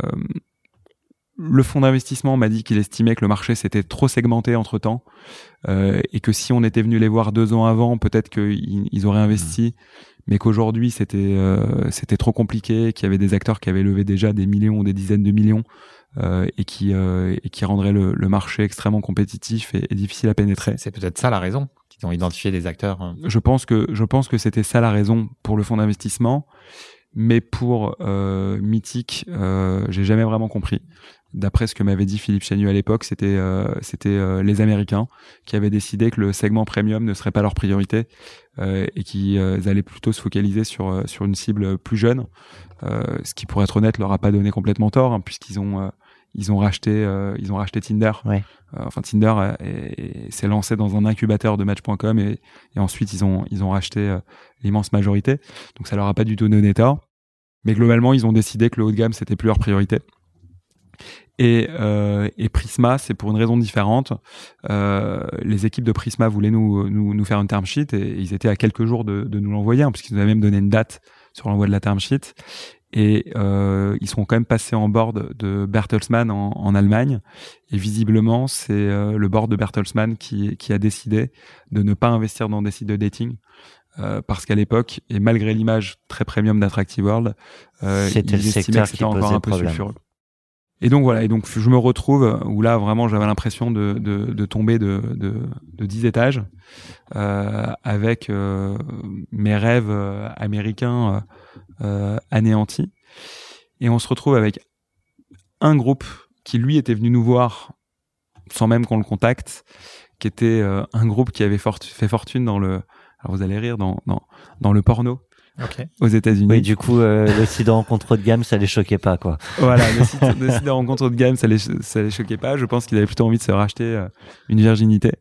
le fonds d'investissement m'a dit qu'il estimait que le marché s'était trop segmenté entre-temps euh, et que si on était venu les voir deux ans avant, peut-être qu'ils ils auraient investi, mmh. mais qu'aujourd'hui, c'était, euh, c'était trop compliqué, qu'il y avait des acteurs qui avaient levé déjà des millions ou des dizaines de millions euh, et, qui, euh, et qui rendraient le, le marché extrêmement compétitif et, et difficile à pénétrer. C'est peut-être ça la raison. Ils ont identifié des acteurs. Je pense que je pense que c'était ça la raison pour le fonds d'investissement, mais pour euh, Mythic, euh, j'ai jamais vraiment compris d'après ce que m'avait dit Philippe Chenu à l'époque, c'était euh, c'était euh, les Américains qui avaient décidé que le segment premium ne serait pas leur priorité euh, et qu'ils euh, allaient plutôt se focaliser sur sur une cible plus jeune. Euh, ce qui, pour être honnête, leur a pas donné complètement tort, hein, puisqu'ils ont euh, ils ont racheté euh, ils ont racheté Tinder. Ouais. Euh, enfin, Tinder est, est, s'est lancé dans un incubateur de Match point com et, et ensuite ils ont ils ont racheté euh, l'immense majorité. Donc ça leur a pas du tout donné tort. Mais globalement, ils ont décidé que le haut de gamme c'était plus leur priorité. Et, euh, et Prisma, c'est pour une raison différente. Euh, les équipes de Prisma voulaient nous, nous, nous faire une term sheet et ils étaient à quelques jours de, de nous l'envoyer, hein, puisqu'ils nous avaient même donné une date sur l'envoi de la term sheet. Et euh, ils sont quand même passés en board de Bertelsmann en, en Allemagne. Et visiblement, c'est euh, le board de Bertelsmann qui, qui a décidé de ne pas investir dans des sites de dating. Euh, parce qu'à l'époque, et malgré l'image très premium d'Attractive World, euh, c'était ils le estimaient secteur que c'était qui encore posait un peu problème. sulfureux. Et donc voilà, et donc je me retrouve où là vraiment j'avais l'impression de, de, de tomber de, de, de dix étages euh, avec euh, mes rêves euh, américains euh, anéantis. Et on se retrouve avec un groupe qui lui était venu nous voir sans même qu'on le contacte, qui était euh, un groupe qui avait fort, fait fortune dans le, alors vous allez rire, dans, dans, dans le porno. Okay. Aux États-Unis. Oui, du coup, euh, le site de rencontre haut de gamme, ça les choquait pas, quoi. Voilà, le site, le site de rencontre haut de gamme, ça les, ça les choquait pas. Je pense qu'ils avaient plutôt envie de se racheter euh, une virginité.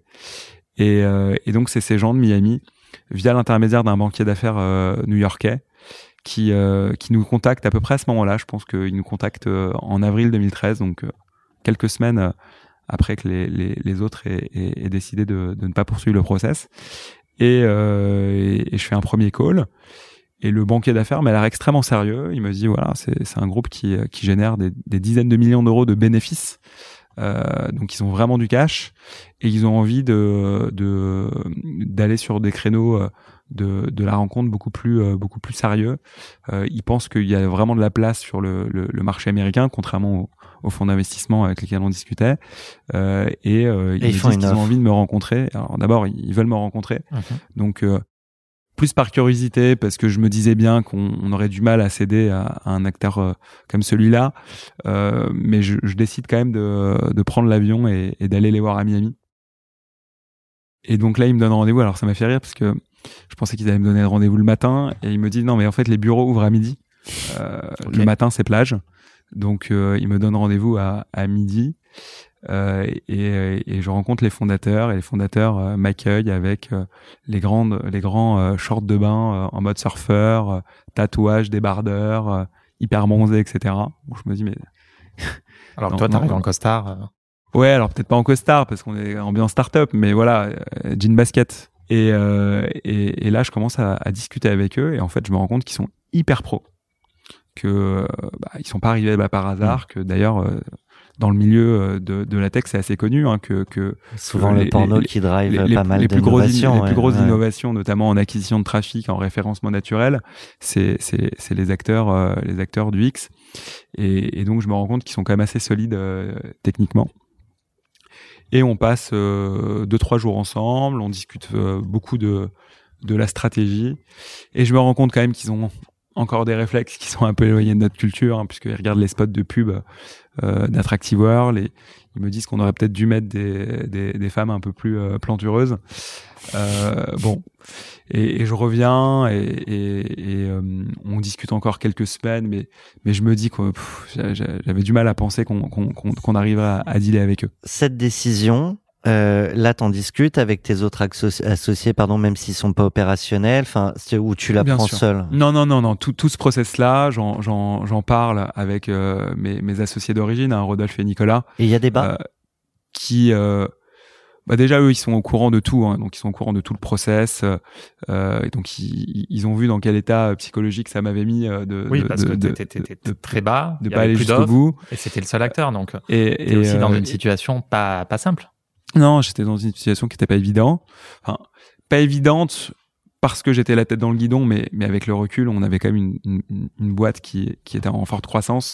Et, euh, et donc, c'est ces gens de Miami, via l'intermédiaire d'un banquier d'affaires euh, new-yorkais, qui, euh, qui nous contactent à peu près à ce moment-là. Je pense qu'ils nous contactent euh, en avril deux mille treize, donc euh, quelques semaines euh, après que les, les, les autres aient, aient, aient décidé de, de ne pas poursuivre le process. Et, euh, et, et je fais un premier call. Et le banquier d'affaires m'a l'air extrêmement sérieux. Il me dit, voilà, c'est, c'est un groupe qui, qui génère des, des dizaines de millions d'euros de bénéfices. Euh, donc, ils ont vraiment du cash et ils ont envie de, de, d'aller sur des créneaux de, de la rencontre beaucoup plus, beaucoup plus sérieux. Euh, ils pensent qu'il y a vraiment de la place sur le, le, le marché américain, contrairement au, aux fonds d'investissement avec lesquels on discutait. Euh, et euh, ils, et ils me font disent une qu'ils offre. ont envie de me rencontrer. Alors, d'abord, ils veulent me rencontrer. Okay. Donc, euh, plus par curiosité, parce que je me disais bien qu'on on aurait du mal à céder à, à un acteur euh, comme celui-là, euh, mais je, je décide quand même de, de prendre l'avion et, et d'aller les voir à Miami. Et donc là, ils me donnent rendez-vous. Alors ça m'a fait rire parce que je pensais qu'ils allaient me donner rendez-vous le matin, et ils me disent non, mais en fait les bureaux ouvrent à midi. Euh, okay. Le matin, c'est plage, donc euh, ils me donnent rendez-vous à, à midi. Euh, et, et je rencontre les fondateurs et les fondateurs euh, m'accueillent avec euh, les grandes, les grands euh, shorts de bain euh, en mode surfeur, euh, tatouage, débardeur, euh, hyper bronzé, et cetera. Bon, je me dis mais alors non, toi t'arrives en costard. Euh... Ouais, alors peut-être pas en costard parce qu'on est ambiance start-up, mais voilà, euh, jean basket. Et, euh, et et là je commence à, à discuter avec eux et en fait je me rends compte qu'ils sont hyper pros, que bah, ils sont pas arrivés là par hasard, mmh. que d'ailleurs euh, dans le milieu de, de la tech, c'est assez connu, hein, que, que souvent que le les, porno les, qui drive les, pas les, mal les plus grosses, d'innovations. Les ouais, plus grosses ouais. innovations, notamment en acquisition de trafic, en référencement naturel, c'est, c'est, c'est les acteurs, euh, les acteurs du X. Et, et donc, je me rends compte qu'ils sont quand même assez solides euh, techniquement. Et on passe euh, deux, trois jours ensemble, on discute euh, beaucoup de, de la stratégie. Et je me rends compte quand même qu'ils ont encore des réflexes qui sont un peu éloignés de notre culture, hein, puisqu'ils regardent les spots de pub euh, d'Attractive World et ils me disent qu'on aurait peut-être dû mettre des, des, des femmes un peu plus euh, plantureuses. Euh, bon, et, et je reviens et, et, et euh, on discute encore quelques semaines, mais, mais je me dis que pff, j'avais du mal à penser qu'on, qu'on, qu'on, qu'on arriverait à, à dealer avec eux. Cette décision, Euh, là, t'en discutes avec tes autres associ- associés, pardon, même s'ils sont pas opérationnels, enfin, ou tu la Bien prends sûr. seul. Non, non, non, non. Tout, tout ce process-là, j'en, j'en, j'en parle avec euh, mes, mes associés d'origine, hein, Rodolphe et Nicolas. Et il y a débat. Euh, qui, euh, bah déjà eux, ils sont au courant de tout, hein, donc ils sont au courant de tout le process. Euh, et donc ils, ils ont vu dans quel état psychologique ça m'avait mis euh, de. Oui, de, parce de, que de, t'étais, t'étais très bas, de pas aller jusqu'au bout. Et c'était le seul acteur, donc. Et, t'es et aussi euh, dans une situation pas pas simple. Non, j'étais dans une situation qui n'était pas évidente. Enfin, pas évidente parce que j'étais la tête dans le guidon, mais, mais avec le recul, on avait quand même une, une, une boîte qui, qui était en forte croissance,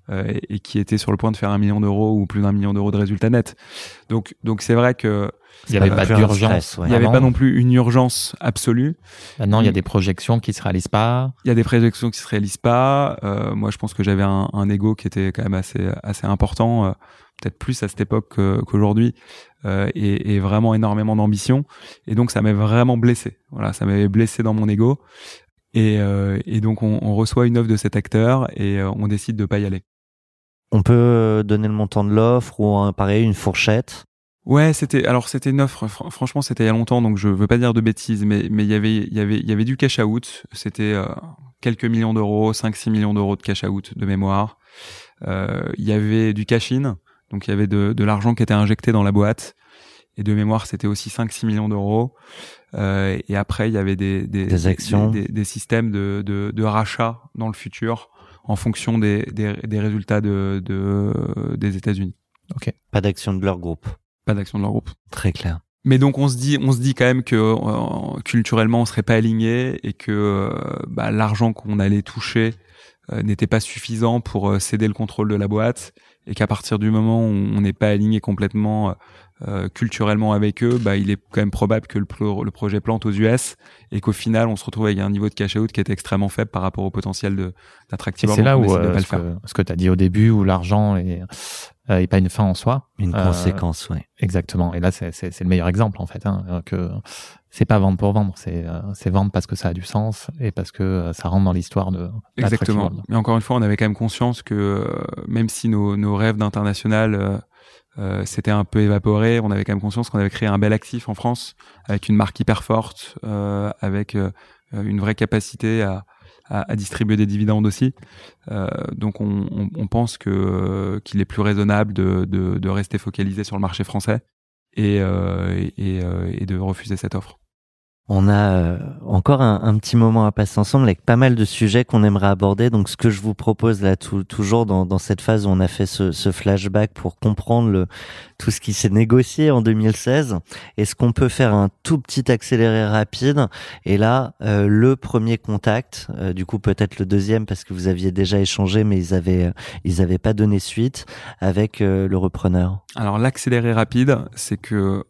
euh, et, et qui était sur le point de faire un million d'euros ou plus d'un million d'euros de résultats nets. Donc, donc c'est vrai que il n'y avait pas d'urgence. Stress, ouais. Il n'y avait pas non plus une urgence absolue. Maintenant, il y a des projections qui se réalisent pas. Il y a des projections qui se réalisent pas. Euh, moi, je pense que j'avais un, un ego qui était quand même assez, assez important, euh, peut-être plus à cette époque que, qu'aujourd'hui, euh, et, et vraiment énormément d'ambition. Et donc, ça m'avait vraiment blessé. Voilà, ça m'avait blessé dans mon ego. Et, euh, et donc, on, on reçoit une offre de cet acteur et euh, on décide de pas y aller. On peut donner le montant de l'offre ou un, pareil, une fourchette? Ouais, c'était alors c'était une offre. Fr- franchement, c'était il y a longtemps, donc je veux pas dire de bêtises, mais mais il y avait il y avait il y avait du cash out. C'était euh, quelques millions d'euros, cinq six millions d'euros de cash out de mémoire. Euh, il y avait du cash in, donc il y avait de de l'argent qui était injecté dans la boîte. Et de mémoire, c'était aussi cinq six millions d'euros. Euh, et après, il y avait des des des actions, des, des, des systèmes de de de rachat dans le futur en fonction des des, des résultats de de des États-Unis. Ok. Pas d'action de leur groupe. Pas d'action de leur groupe. Très clair. Mais donc on se dit, on se dit quand même que euh, culturellement on serait pas aligné et que euh, bah, l'argent qu'on allait toucher euh, n'était pas suffisant pour euh, céder le contrôle de la boîte et qu'à partir du moment où on n'est pas aligné complètement euh, culturellement avec eux, bah il est quand même probable que le, pro- le projet plante aux U S et qu'au final on se retrouve avec un niveau de cash out qui était extrêmement faible par rapport au potentiel de d'attractive. Et c'est là on où décide de pas euh, le ce, faire. que, ce que tu as dit au début, où l'argent est, euh, est pas une fin en soi. Une Euh, conséquence, oui. Exactement. Et là, c'est, c'est, c'est le meilleur exemple, en fait, hein, que c'est pas vendre pour vendre, c'est, euh, c'est vendre parce que ça a du sens et parce que euh, ça rentre dans l'histoire de Exactement. l'Attractive World. Mais encore une fois, on avait quand même conscience que euh, même si nos, nos rêves d'international euh, euh, s'étaient un peu évaporés, on avait quand même conscience qu'on avait créé un bel actif en France avec une marque hyper forte, euh, avec euh, une vraie capacité à, à, à distribuer des dividendes aussi. Euh, donc on, on, on pense que euh, qu'il est plus raisonnable de, de, de rester focalisé sur le marché français et, euh, et, et, euh, et de refuser cette offre. On a euh, encore un, un petit moment à passer ensemble avec pas mal de sujets qu'on aimerait aborder. Donc, ce que je vous propose là, tout, toujours dans, dans cette phase où on a fait ce, ce flashback pour comprendre le, tout ce qui s'est négocié en deux mille seize, est-ce qu'on peut faire un tout petit accéléré rapide? Et là, euh, le premier contact, euh, du coup peut-être le deuxième parce que vous aviez déjà échangé, mais ils avaient, euh, ils avaient pas donné suite avec euh, le repreneur. Alors l'accéléré rapide, c'est que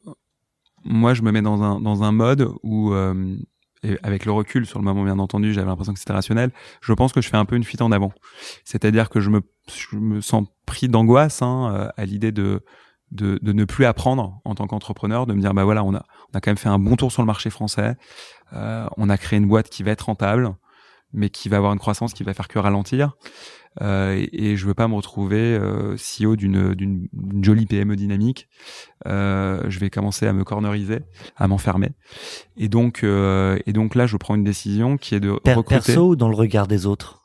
moi, je me mets dans un dans un mode où, euh, et avec le recul sur le moment, bien entendu, j'avais l'impression que c'était rationnel. Je pense que je fais un peu une fuite en avant. C'est-à-dire que je me je me sens pris d'angoisse hein, à l'idée de de de ne plus apprendre en tant qu'entrepreneur, de me dire bah voilà, on a on a quand même fait un bon tour sur le marché français. Euh, on a créé une boîte qui va être rentable, mais qui va avoir une croissance qui va faire que ralentir. Euh, et, et je veux pas me retrouver euh, C E O d'une, d'une, d'une jolie P M E dynamique. Euh, je vais commencer à me corneriser, à m'enfermer. Et donc, euh, et donc là, je prends une décision qui est de Per- recruter. Perso ou dans le regard des autres?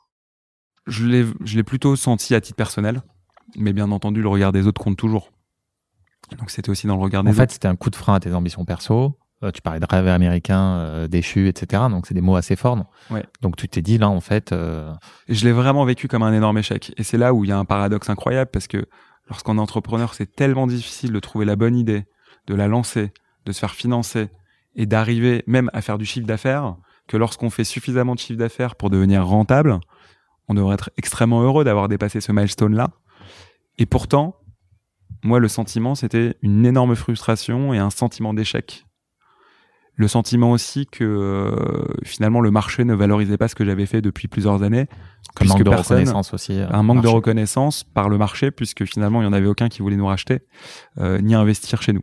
Je l'ai, je l'ai plutôt senti à titre personnel, mais bien entendu, le regard des autres compte toujours. Donc c'était aussi dans le regard des En autres. fait, c'était un coup de frein à tes ambitions perso. Euh, tu parlais de rêve américain, euh, déchu, et cetera. Donc, c'est des mots assez forts. Non Ouais. Donc, tu t'es dit, là, en fait... Euh... Et je l'ai vraiment vécu comme un énorme échec. Et c'est là où il y a un paradoxe incroyable, parce que lorsqu'on est entrepreneur, c'est tellement difficile de trouver la bonne idée, de la lancer, de se faire financer, et d'arriver même à faire du chiffre d'affaires, que lorsqu'on fait suffisamment de chiffre d'affaires pour devenir rentable, on devrait être extrêmement heureux d'avoir dépassé ce milestone-là. Et pourtant, moi, le sentiment, c'était une énorme frustration et un sentiment d'échec. Le sentiment aussi que euh, finalement le marché ne valorisait pas ce que j'avais fait depuis plusieurs années. Un manque de personne, reconnaissance aussi. Euh, un manque marché. de reconnaissance par le marché, puisque finalement il n'y en avait aucun qui voulait nous racheter, euh, ni investir chez nous.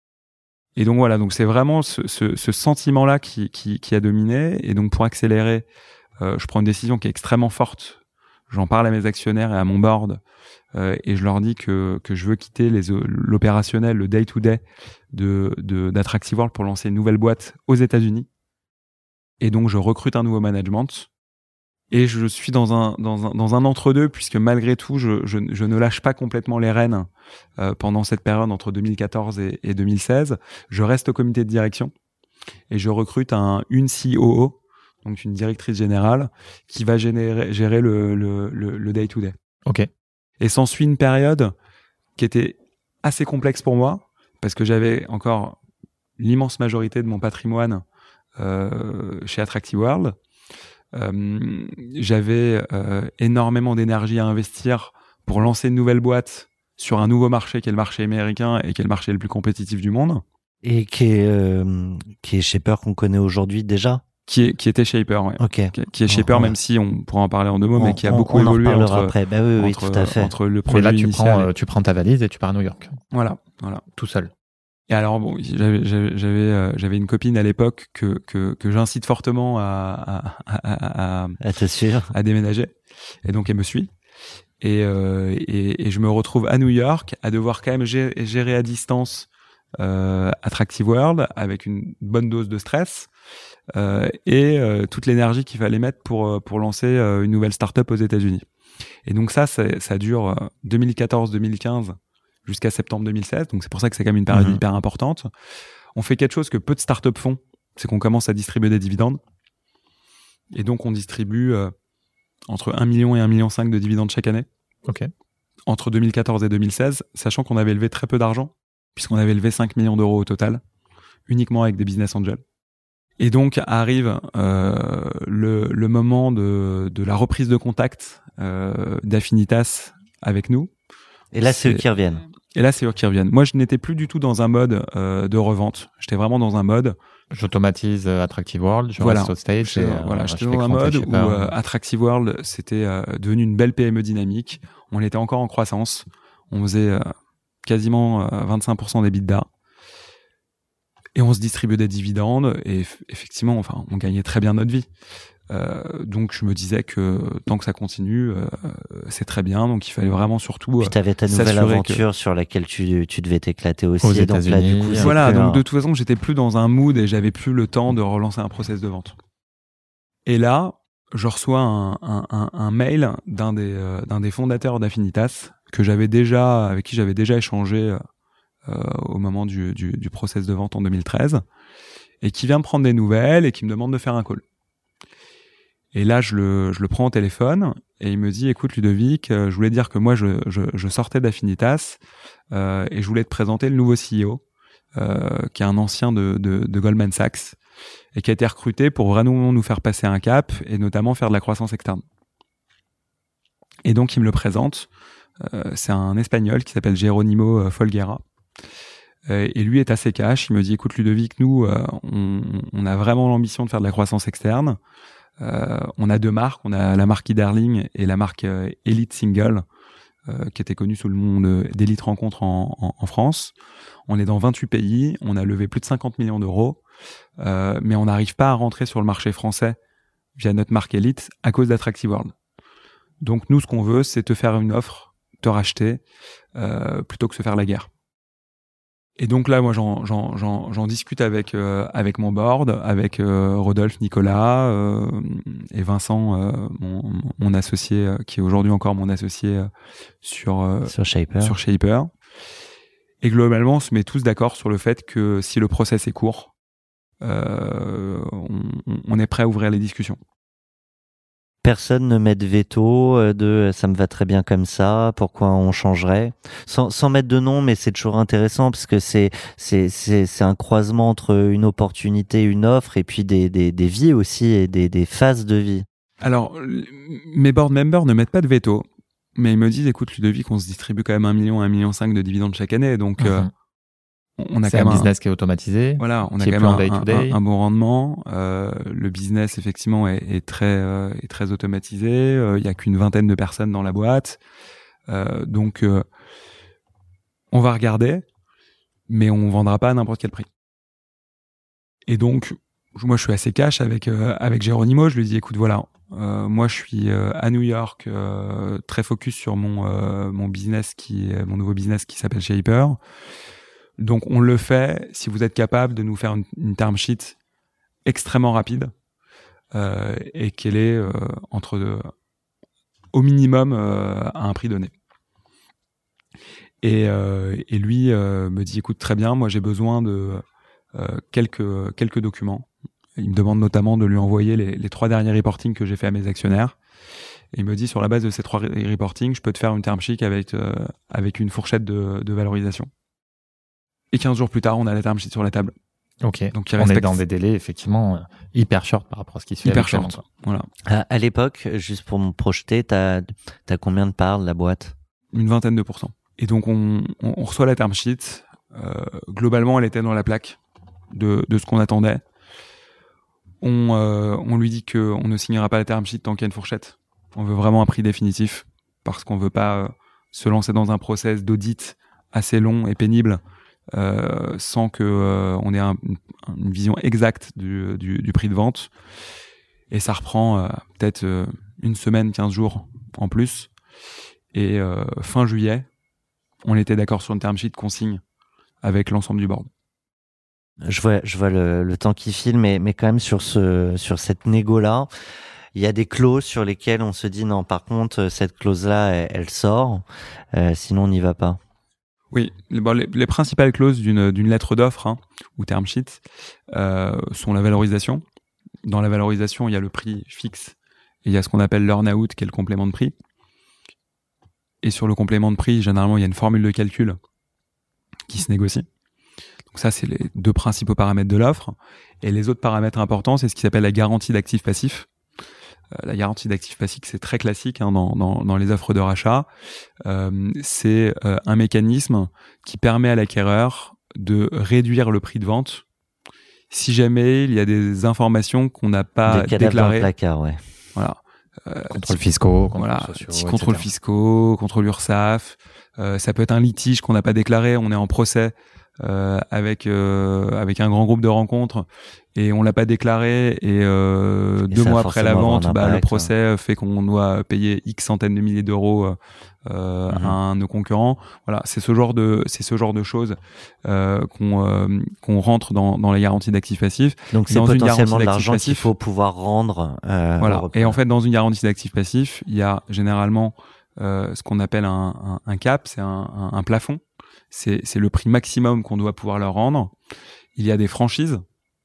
Et donc voilà, donc c'est vraiment ce, ce, ce sentiment-là qui, qui, qui a dominé. Et donc pour accélérer, euh, je prends une décision qui est extrêmement forte. J'en parle à mes actionnaires et à mon board. Euh, et je leur dis que que je veux quitter les l'opérationnel, le day to day de de d'Attractive World pour lancer une nouvelle boîte aux États-Unis. Et donc je recrute un nouveau management et je suis dans un dans un dans un entre-deux, puisque malgré tout je je, je ne lâche pas complètement les rênes euh, pendant cette période entre deux mille quatorze et, et deux mille seize. Je reste au comité de direction et je recrute un une C O O, donc une directrice générale qui va générer, gérer le le le, le day to day. Ok. Et s'ensuit une période qui était assez complexe pour moi, parce que j'avais encore l'immense majorité de mon patrimoine euh, chez Attractive World. Euh, j'avais euh, énormément d'énergie à investir pour lancer une nouvelle boîte sur un nouveau marché qui est le marché américain et qui est le marché le plus compétitif du monde. Et qui est, euh, qui est Shaper qu'on connaît aujourd'hui déjà. Qui, est, qui était Shaper, ouais. Ok. Qui, qui est Shaper, Oh, ouais. même si on pourra en parler en deux mots, On- mais qui a on- beaucoup on en évolué reparlera entre, après. Bah oui, oui, entre, tout à fait. entre le Mais produit là, tu initial. prends, et- euh, tu prends ta valise et tu pars à New York, Voilà, voilà. tout seul. Et alors bon, j'avais j'avais j'avais, euh, j'avais une copine à l'époque que que que j'incite fortement à à à, à, Ah, t'es sûr? à déménager, et donc elle me suit. Et, euh, et et je me retrouve à New York à devoir quand même gérer, gérer à distance euh, Attractive World avec une bonne dose de stress euh, et euh, toute l'énergie qu'il fallait mettre pour pour lancer euh, une nouvelle start-up aux États-Unis. Et donc ça ça, ça dure euh, deux mille quatorze deux mille quinze jusqu'à septembre deux mille seize. Donc c'est pour ça que c'est quand même une période Mhm. hyper importante. On fait quelque chose que peu de startups font, c'est qu'on commence à distribuer des dividendes. Et donc on distribue euh, entre un million et un million cinq de dividendes chaque année. Ok. Entre deux mille quatorze et deux mille seize, sachant qu'on avait levé très peu d'argent, puisqu'on avait levé cinq millions d'euros au total, uniquement avec des business angels. Et donc arrive euh, le, le moment de, de la reprise de contact euh, d'Affinitas avec nous. Et là, c'est eux C'est- qui reviennent. Et là, c'est eux qui reviennent. Moi, je n'étais plus du tout dans un mode euh, de revente. J'étais vraiment dans un mode. J'automatise euh, Attractive World, je Voilà. reste au stage. J'étais, et, euh, voilà, je j'étais fais dans un Quanta mode où Shaper. euh, Attractive World, c'était euh, devenu une belle P M E dynamique. On était encore en croissance. On faisait euh, quasiment euh, vingt-cinq pour cent d'EBITDA. Et on se distribuait des dividendes. Et eff- effectivement, enfin, on gagnait très bien notre vie. Euh, donc, je me disais que tant que ça continue, euh, c'est très bien. Donc, il fallait vraiment surtout... Puis t'avais ta nouvelle s'assurer aventure sur laquelle tu, tu devais t'éclater aussi. Aux Et donc là, du États-Unis. coup, c'est Voilà, plus donc un- de toute façon, j'étais plus dans un mood et j'avais plus le temps de relancer un process de vente. Et là, je reçois un, un, un, un mail d'un des, euh, d'un des fondateurs d'Affinitas que j'avais déjà, avec qui j'avais déjà échangé euh, au moment du, du, du process de vente en deux mille treize, et qui vient me prendre des nouvelles et qui me demande de faire un call. Et là, je le, je le prends au téléphone et il me dit, écoute Ludovic, euh, je voulais te dire que moi, je, je, je sortais d'Affinitas euh, et je voulais te présenter le nouveau C E O, euh, qui est un ancien de, de, de Goldman Sachs et qui a été recruté pour vraiment nous faire passer un cap et notamment faire de la croissance externe. Et donc, il me le présente. Euh, c'est un Espagnol qui s'appelle Jerónimo Folguera. Euh, et lui est assez cash. Il me dit, écoute Ludovic, nous, euh, on, on a vraiment l'ambition de faire de la croissance externe. Euh, on a deux marques, on a la marque Darling et la marque euh, Elite Single, euh, qui était connue sous le nom de- d'Elite Rencontre en, en, en France. On est dans vingt-huit pays, on a levé plus de cinquante millions d'euros, euh, mais on n'arrive pas à rentrer sur le marché français via notre marque Elite à cause d'Attractive World. Donc nous, ce qu'on veut, c'est te faire une offre, te racheter, euh, plutôt que se faire la guerre. Et donc là, moi, j'en, j'en, j'en, j'en discute avec euh, avec mon board, avec euh, Rodolphe, Nicolas euh, et Vincent, euh, mon, mon associé, euh, qui est aujourd'hui encore mon associé euh, sur euh, sur Shaper. sur Shaper. Et globalement, on se met tous d'accord sur le fait que si le process est court, euh, on, on est prêt à ouvrir les discussions. Personne ne met de veto euh, de ça me va très bien comme ça, pourquoi on changerait, sans, sans mettre de nom, mais c'est toujours intéressant parce que c'est c'est c'est c'est un croisement entre une opportunité, une offre et puis des des des vies aussi et des des phases de vie. Alors, l- mes board members ne mettent pas de veto, mais ils me disent, écoute Ludovic, on se distribue quand même un million, un million cinq de dividendes chaque année, donc euh, Mhm. on a C'est quand un même un- business qui est automatisé. Voilà, on a qui est quand plus en même un, day-to-day. un- un bon rendement. Euh, le business, effectivement, est, est très euh, est très automatisé. Euh, Il y a qu'une vingtaine de personnes dans la boîte. Euh, donc, euh, on va regarder, mais on vendra pas à n'importe quel prix. Et donc, moi, je suis assez cash avec euh, avec Jerónimo. Je lui dis, écoute, voilà, euh, moi, je suis euh, à New York, euh, très focus sur mon euh, mon business qui est mon nouveau business qui s'appelle Shaper. Donc, on le fait si vous êtes capable de nous faire une, une term sheet extrêmement rapide euh, et qu'elle est euh, entre deux, au minimum euh, à un prix donné. Et, euh, et lui euh, me dit, écoute, très bien, moi j'ai besoin de euh, quelques, quelques documents. Il me demande notamment de lui envoyer les, les trois derniers reportings que j'ai fait à mes actionnaires. Et il me dit, sur la base de ces trois reportings, je peux te faire une term sheet avec, euh, avec une fourchette de, de valorisation. Et quinze jours plus tard, on a la term sheet sur la table. Ok. Donc, il on est respecte- dans des délais effectivement euh, hyper short par rapport à ce qui se fait Hyper habituellement, short. Voilà. À, à l'époque, juste pour me projeter, t'as t'as combien de parts de la boîte? une vingtaine de pourcents. Et donc on, on, on reçoit la term sheet. Euh, globalement, elle était dans la plaque de, de ce qu'on attendait. On, euh, on lui dit qu'on ne signera pas la term sheet tant qu'il y a une fourchette. On veut vraiment un prix définitif parce qu'on veut pas euh, se lancer dans un process d'audit assez long et pénible euh, sans que euh, on ait un, une vision exacte du, du, du prix de vente. Et ça reprend euh, peut-être euh, une semaine, quinze jours en plus. Et euh, fin juillet, on était d'accord sur une term sheet qu'on signe avec l'ensemble du board. Je vois, je vois le, le temps qui file, mais, mais quand même sur ce, sur cette négo-là, il y a des clauses sur lesquelles on se dit non, par contre, cette clause-là, elle, elle sort, euh, sinon on n'y va pas. Oui, bon, les, les principales clauses d'une, d'une lettre d'offre hein, ou term sheet euh, sont la valorisation. Dans la valorisation, il y a le prix fixe et il y a ce qu'on appelle l'earn-out, qui est le complément de prix. Et sur le complément de prix, généralement, il y a une formule de calcul qui se négocie. Donc ça, c'est les deux principaux paramètres de l'offre. Et les autres paramètres importants, c'est ce qui s'appelle la garantie d'actifs passifs. Euh, la garantie d'actifs passifs, c'est très classique hein, dans, dans, dans les offres de rachat. Euh, c'est euh, un mécanisme qui permet à l'acquéreur de réduire le prix de vente si jamais il y a des informations qu'on n'a pas des cadavres déclarées. Dans le placard, ouais. Voilà. Euh, contrôles fiscaux, contrôles voilà, sociaux, petits contrôles fiscaux, contrôle URSSAF. Euh, ça peut être un litige qu'on n'a pas déclaré, on est en procès euh, avec euh, avec un grand groupe de rencontres et on l'a pas déclaré et, euh, et deux mois après la vente, bah, impact, le procès hein. fait qu'on doit payer X centaines de milliers d'euros euh, mm-hmm. à un de nos concurrents. Voilà, c'est ce genre de c'est ce genre de choses euh, qu'on euh, qu'on rentre dans dans la garantie d'actifs passifs. Donc c'est dans potentiellement de l'argent passif, qu'il faut pouvoir rendre. Euh, voilà. Et en fait, dans une garantie d'actifs passifs, il y a généralement euh, ce qu'on appelle un, un, un cap, c'est un, un, un plafond. C'est, c'est le prix maximum qu'on doit pouvoir leur rendre. Il y a des franchises.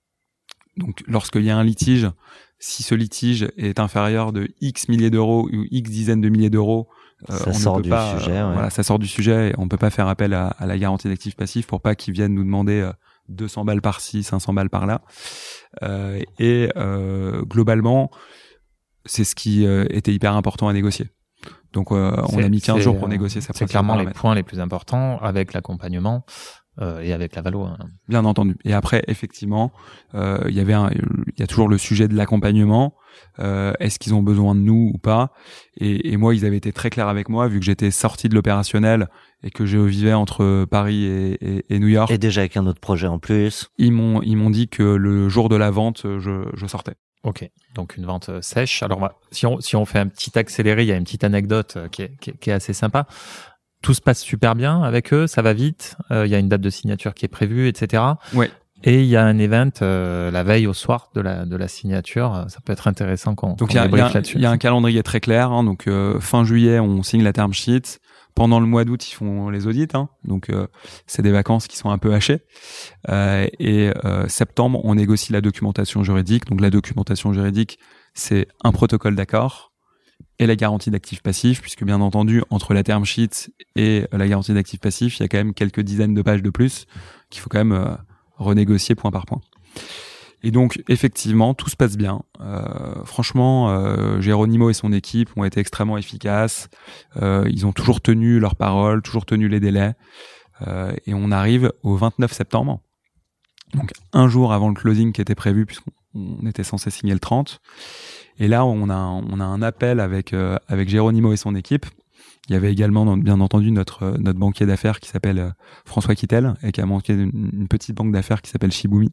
Donc, lorsqu'il y a un litige, si ce litige est inférieur de X milliers d'euros ou X dizaines de milliers d'euros, euh, ça on sort ne peut du pas, sujet. Euh, ouais. Voilà, ça sort du sujet et on peut pas faire appel à, à la garantie d'actifs passifs pour pas qu'ils viennent nous demander euh, deux cents balles par-ci, cinq cents balles par-là. Euh, et euh, globalement, c'est ce qui euh, était hyper important à négocier. Donc, euh, on a mis quinze jours pour négocier ça. C'est clairement les points les plus importants avec l'accompagnement euh, et avec la valo. Hein. Bien entendu. Et après, effectivement, euh, il y avait, il y a toujours le sujet de l'accompagnement. Euh, est-ce qu'ils ont besoin de nous ou pas ? et, et moi, ils avaient été très clairs avec moi, vu que j'étais sorti de l'opérationnel et que je vivais entre Paris et, et, et New York. Et déjà avec un autre projet en plus. Ils m'ont, ils m'ont dit que le jour de la vente, je, je sortais. Ok, donc une vente sèche. Alors, on va, si, on, si on fait un petit accéléré, il y a une petite anecdote qui est, qui est, qui est assez sympa. Tout se passe super bien avec eux, ça va vite. Euh, il y a une date de signature qui est prévue, et cetera. Ouais. Et il y a un event euh, la veille au soir de la de la signature. Ça peut être intéressant qu'on. Donc qu'on il y a, y, a, là-dessus. y a un calendrier très clair. Hein, donc euh, fin juillet, on signe la term sheet. Pendant le mois d'août, ils font les audits. Hein, donc euh, c'est des vacances qui sont un peu hachées. Euh, et euh, septembre, on négocie la documentation juridique. Donc la documentation juridique, c'est un protocole d'accord et la garantie d'actifs passifs, puisque bien entendu, entre la term sheet et la garantie d'actifs passifs, il y a quand même quelques dizaines de pages de plus qu'il faut quand même euh, renégocier point par point. Et donc, effectivement, tout se passe bien. Euh, franchement, euh, Geronimo et son équipe ont été extrêmement efficaces. Euh, ils ont toujours tenu leurs paroles, toujours tenu les délais. Euh, et on arrive au vingt-neuf septembre, donc un jour avant le closing qui était prévu, puisqu'on était censé signer le trente. Et là, on a, on a un appel avec, euh, avec Geronimo et son équipe. Il y avait également, bien entendu, notre, notre banquier d'affaires qui s'appelle euh, François Kittel et qui a manqué une, une petite banque d'affaires qui s'appelle Shibumi.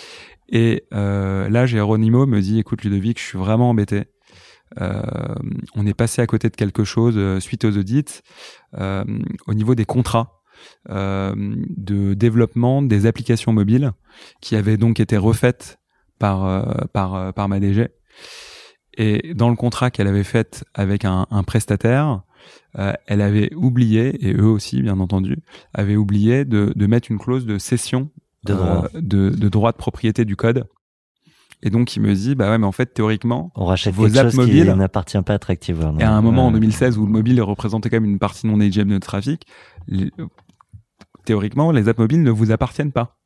Et euh, là, Geronimo me dit, écoute Ludovic, je suis vraiment embêté. Euh, on est passé à côté de quelque chose euh, suite aux audits euh, au niveau des contrats euh, de développement des applications mobiles qui avaient donc été refaites par euh, par euh, par ma D G. Et dans le contrat qu'elle avait fait avec un, un prestataire, euh, elle avait oublié, et eux aussi bien entendu, avaient oublié de, de mettre une clause de cession de droit. Euh, de, de droit de propriété du code. Et donc il me dit, bah ouais, mais en fait théoriquement, on rachète vos quelque apps chose mobiles, qui n'appartient pas à TractiveWare. Et à un moment euh... en deux mille seize où le mobile représentait quand même une partie non négligeable de notre trafic, les, théoriquement les apps mobiles ne vous appartiennent pas.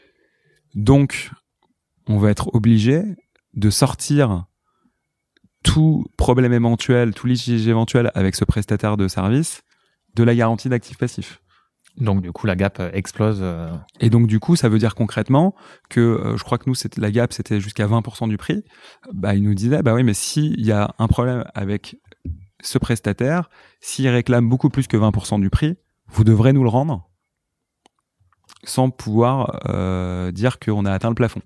Donc on va être obligé de sortir tout problème éventuel, tout litige éventuel avec ce prestataire de service de la garantie d'actifs passifs. Donc du coup la gap explose. Euh... Et donc du coup ça veut dire concrètement que euh, je crois que nous c'était la gap c'était jusqu'à vingt pour cent du prix. Bah il nous disait bah oui mais s'il y a un problème avec ce prestataire, s'il réclame beaucoup plus que vingt pour cent du prix, vous devrez nous le rendre sans pouvoir euh, dire qu'on a atteint le plafond.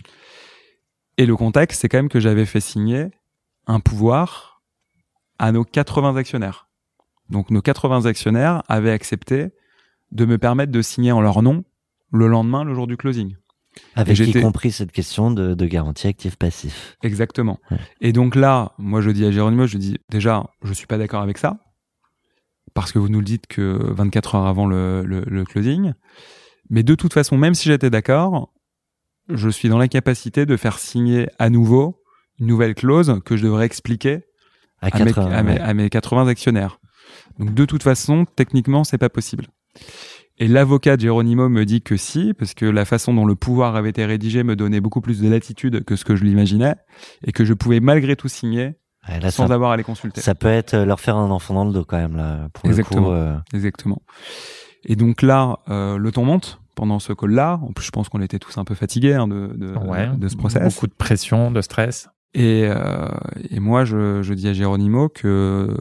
Et le contexte c'est quand même que j'avais fait signer un pouvoir à nos quatre-vingts actionnaires. Donc nos quatre-vingts actionnaires avaient accepté de me permettre de signer en leur nom le lendemain, le jour du closing. Avec y compris cette question de, de garantie actif-passif. Exactement. Ouais. Et donc là, moi je dis à Geronimo, je dis déjà, je suis pas d'accord avec ça, parce que vous nous le dites que vingt-quatre heures avant le, le, le closing. Mais de toute façon, même si j'étais d'accord, je suis dans la capacité de faire signer à nouveau une nouvelle clause que je devrais expliquer à, à, quatre, mes, à, ouais. mes, à mes quatre-vingts actionnaires. Donc de toute façon, techniquement, c'est pas possible. Et l'avocat de Geronimo me dit que si, parce que la façon dont le pouvoir avait été rédigé me donnait beaucoup plus de latitude que ce que je l'imaginais, et que je pouvais malgré tout signer ouais, là, sans ça, avoir à les consulter. Ça peut être leur faire un enfant dans le dos quand même là. Pour Exactement. Le coup, euh... Exactement. Et donc là, euh, le ton monte pendant ce call-là. En plus, je pense qu'on était tous un peu fatigués hein, de, de, ouais, de ce process. Beaucoup de pression, de stress. Et, euh, et moi, je, je dis à Geronimo que,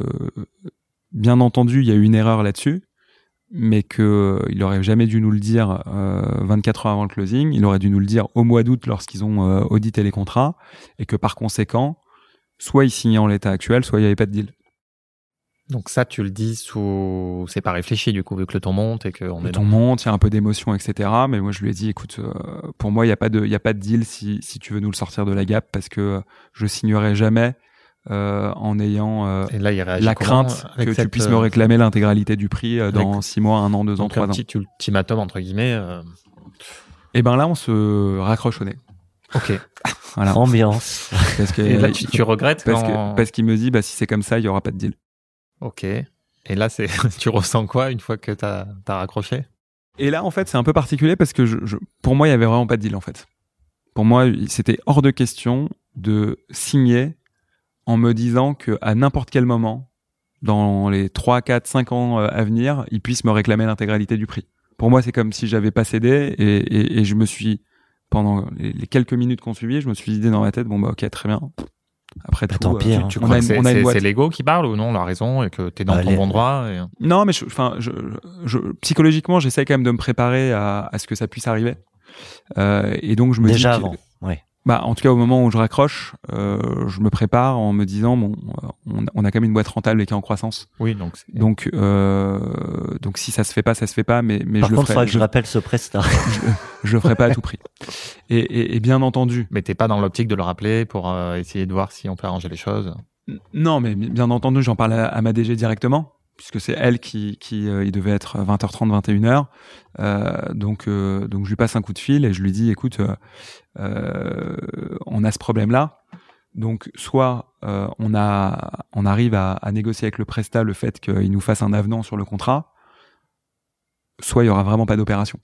bien entendu, il y a eu une erreur là-dessus, mais que il aurait jamais dû nous le dire euh, vingt-quatre heures avant le closing. Il aurait dû nous le dire au mois d'août lorsqu'ils ont euh, audité les contrats, et que par conséquent, soit ils signaient en l'état actuel, soit il n'y avait pas de deal. Donc ça, tu le dis sous... C'est pas réfléchi, du coup, vu que le ton monte et qu'on est... Le ton monte, il y a un peu d'émotion, et cetera. Mais moi, je lui ai dit, écoute, euh, pour moi, il n'y a pas de, il y a pas de deal si, si tu veux nous le sortir de la gap, parce que je signerai jamais euh, en ayant euh, et là, il la crainte que cette... tu puisses me réclamer l'intégralité du prix euh, dans avec... six mois, un an, deux ans, donc trois un ans. petit ultimatum, entre guillemets. Euh... Et ben là, on se raccroche au nez. Ok. Voilà. Ambiance. Parce que, et là, tu, tu regrettes parce, quand... que, parce qu'il me dit, bah, si c'est comme ça, il n'y aura pas de deal. Ok. Et là, c'est, tu ressens quoi une fois que t'as, t'as raccroché? Et là, en fait, c'est un peu particulier parce que je, je, pour moi, il y avait vraiment pas de deal, en fait. Pour moi, c'était hors de question de signer en me disant que à n'importe quel moment, dans les trois, quatre, cinq ans à venir, ils puissent me réclamer l'intégralité du prix. Pour moi, c'est comme si j'avais pas cédé et, et, et je me suis, pendant les, les quelques minutes qu'on suivit, je me suis dit dans ma tête, bon, bah, ok, très bien. Après bah, tout, tant pis, euh, hein. tu, tu crois que c'est, c'est, c'est l'ego qui parle ou non, la raison, et que t'es dans bah, ton les... bon droit et... Non, mais enfin, je, je, je, psychologiquement, j'essaie quand même de me préparer à, à ce que ça puisse arriver. Euh, et donc, je me déjà dis avant, que, ouais. Bah, en tout cas, au moment où je raccroche, euh, je me prépare en me disant, bon, on, on a quand même une boîte rentable et qui est en croissance. Oui, donc. C'est... Donc, euh, donc si ça se fait pas, ça se fait pas, mais mais Par je contre, le ferai. Il faudra que je, je rappelle ce prestat. je, je le ferai pas à tout prix. Et, et, et bien entendu. Mais t'es pas dans l'optique de le rappeler pour euh, essayer de voir si on peut arranger les choses. Non, mais bien entendu, j'en parle à, à ma D G directement, puisque c'est elle qui, qui euh, il devait être vingt heures trente, vingt et une heures. Euh, donc, euh, donc je lui passe un coup de fil et je lui dis, écoute, euh, euh, on a ce problème-là. Donc, soit euh, on a, on arrive à, à négocier avec le prestat le fait qu'il nous fasse un avenant sur le contrat, soit il y aura vraiment pas d'opération.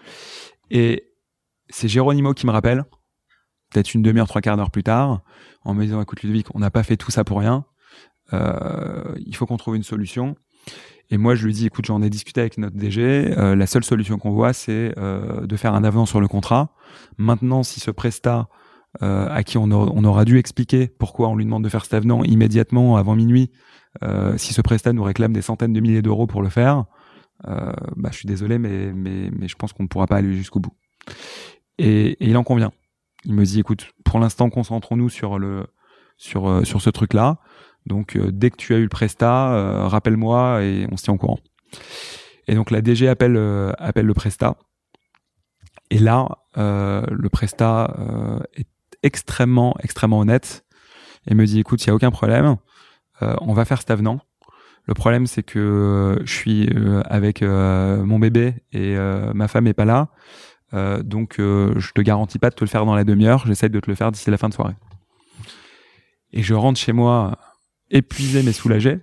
Et c'est Geronimo qui me rappelle, peut-être une demi-heure, trois quarts d'heure plus tard, en me disant, écoute Ludovic, on n'a pas fait tout ça pour rien. Euh, il faut qu'on trouve une solution. Et moi, je lui dis, écoute, j'en ai discuté avec notre D G. Euh, la seule solution qu'on voit, c'est euh, de faire un avenant sur le contrat. Maintenant, si ce prestat euh, à qui on, a, on aura dû expliquer pourquoi on lui demande de faire cet avenant immédiatement avant minuit, euh, si ce prestat nous réclame des centaines de milliers d'euros pour le faire, euh, bah, je suis désolé, mais, mais, mais je pense qu'on ne pourra pas aller jusqu'au bout. Et, et il en convient. Il me dit, écoute, pour l'instant, concentrons-nous sur le sur euh, sur ce truc-là. Donc, euh, dès que tu as eu le prestat, euh, rappelle-moi et on se tient au courant. Et donc, la D G appelle euh, appelle le prestat. Et là, euh, le prestat euh, est extrêmement extrêmement honnête et me dit, écoute, il y a aucun problème, euh, on va faire cet avenant. Le problème, c'est que euh, je suis euh, avec euh, mon bébé et euh, ma femme est pas là. Euh, donc, euh, je te garantis pas de te le faire dans la demi-heure. J'essaie de te le faire d'ici la fin de soirée. Et je rentre chez moi épuisé mais soulagé.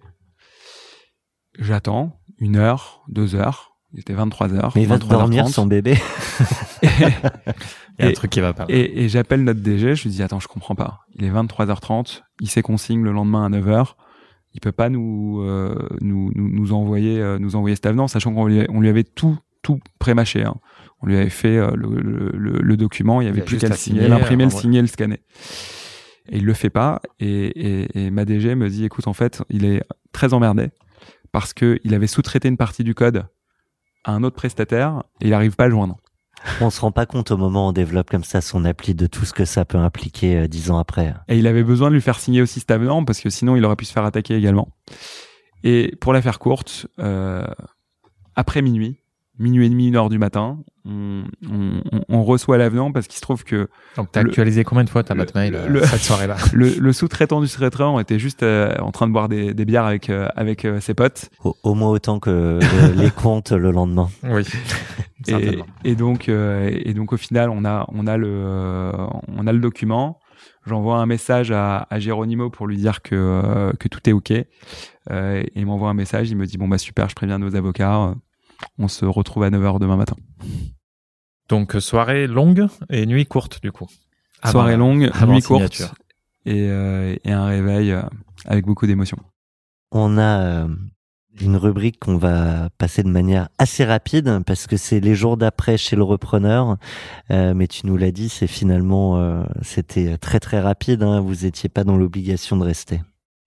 J'attends une heure, deux heures. Il était vingt-trois heures. Mais il va dormir son bébé. et, il y a un truc qui va pas. Et, et j'appelle notre D G. Je lui dis, attends, je comprends pas. Il est vingt-trois heures trente. Il sait qu'on signe le lendemain à neuf heures. il peut pas nous euh, nous, nous nous envoyer euh, nous envoyer cet avenant, sachant qu'on lui, on lui avait tout tout prémâché. Hein. On lui avait fait euh, le, le, le document, il y avait il plus qu'à le signer, l'imprimer, le signer, le scanner. Et il le fait pas. Et, et, et ma D G me dit, écoute, en fait, il est très emmerdé parce que il avait sous-traité une partie du code à un autre prestataire et il n'arrive pas à le joindre. On se rend pas compte au moment où on développe comme ça son appli de tout ce que ça peut impliquer euh, dix ans après. Et il avait besoin de lui faire signer aussi cet avenant parce que sinon il aurait pu se faire attaquer également. Et pour la faire courte, euh, après minuit, minuit et demi, une heure du matin, on, on, on reçoit l'avenant parce qu'il se trouve que... Donc t'as actualisé combien de fois ta boîte mail le, cette soirée-là? Le, le sous-traitant du sous-traitant était juste euh, en train de boire des, des bières avec, euh, avec euh, ses potes. Au, au moins autant que euh, les comptes le lendemain. Oui. Et, et donc, euh, et donc au final, on a, on a le, euh, on a le document. J'envoie un message à, à Geronimo pour lui dire que euh, que tout est ok. Euh, et il m'envoie un message. Il me dit bon bah super, je préviens nos avocats. On se retrouve à neuf heures demain matin. Donc soirée longue et nuit courte du coup. Avant, soirée longue, nuit courte et, euh, et un réveil euh, avec beaucoup d'émotions. On a euh, une rubrique qu'on va passer de manière assez rapide parce que c'est les jours d'après chez le repreneur. Euh, mais tu nous l'as dit, c'est finalement euh, c'était très très rapide. Hein, vous étiez pas dans l'obligation de rester.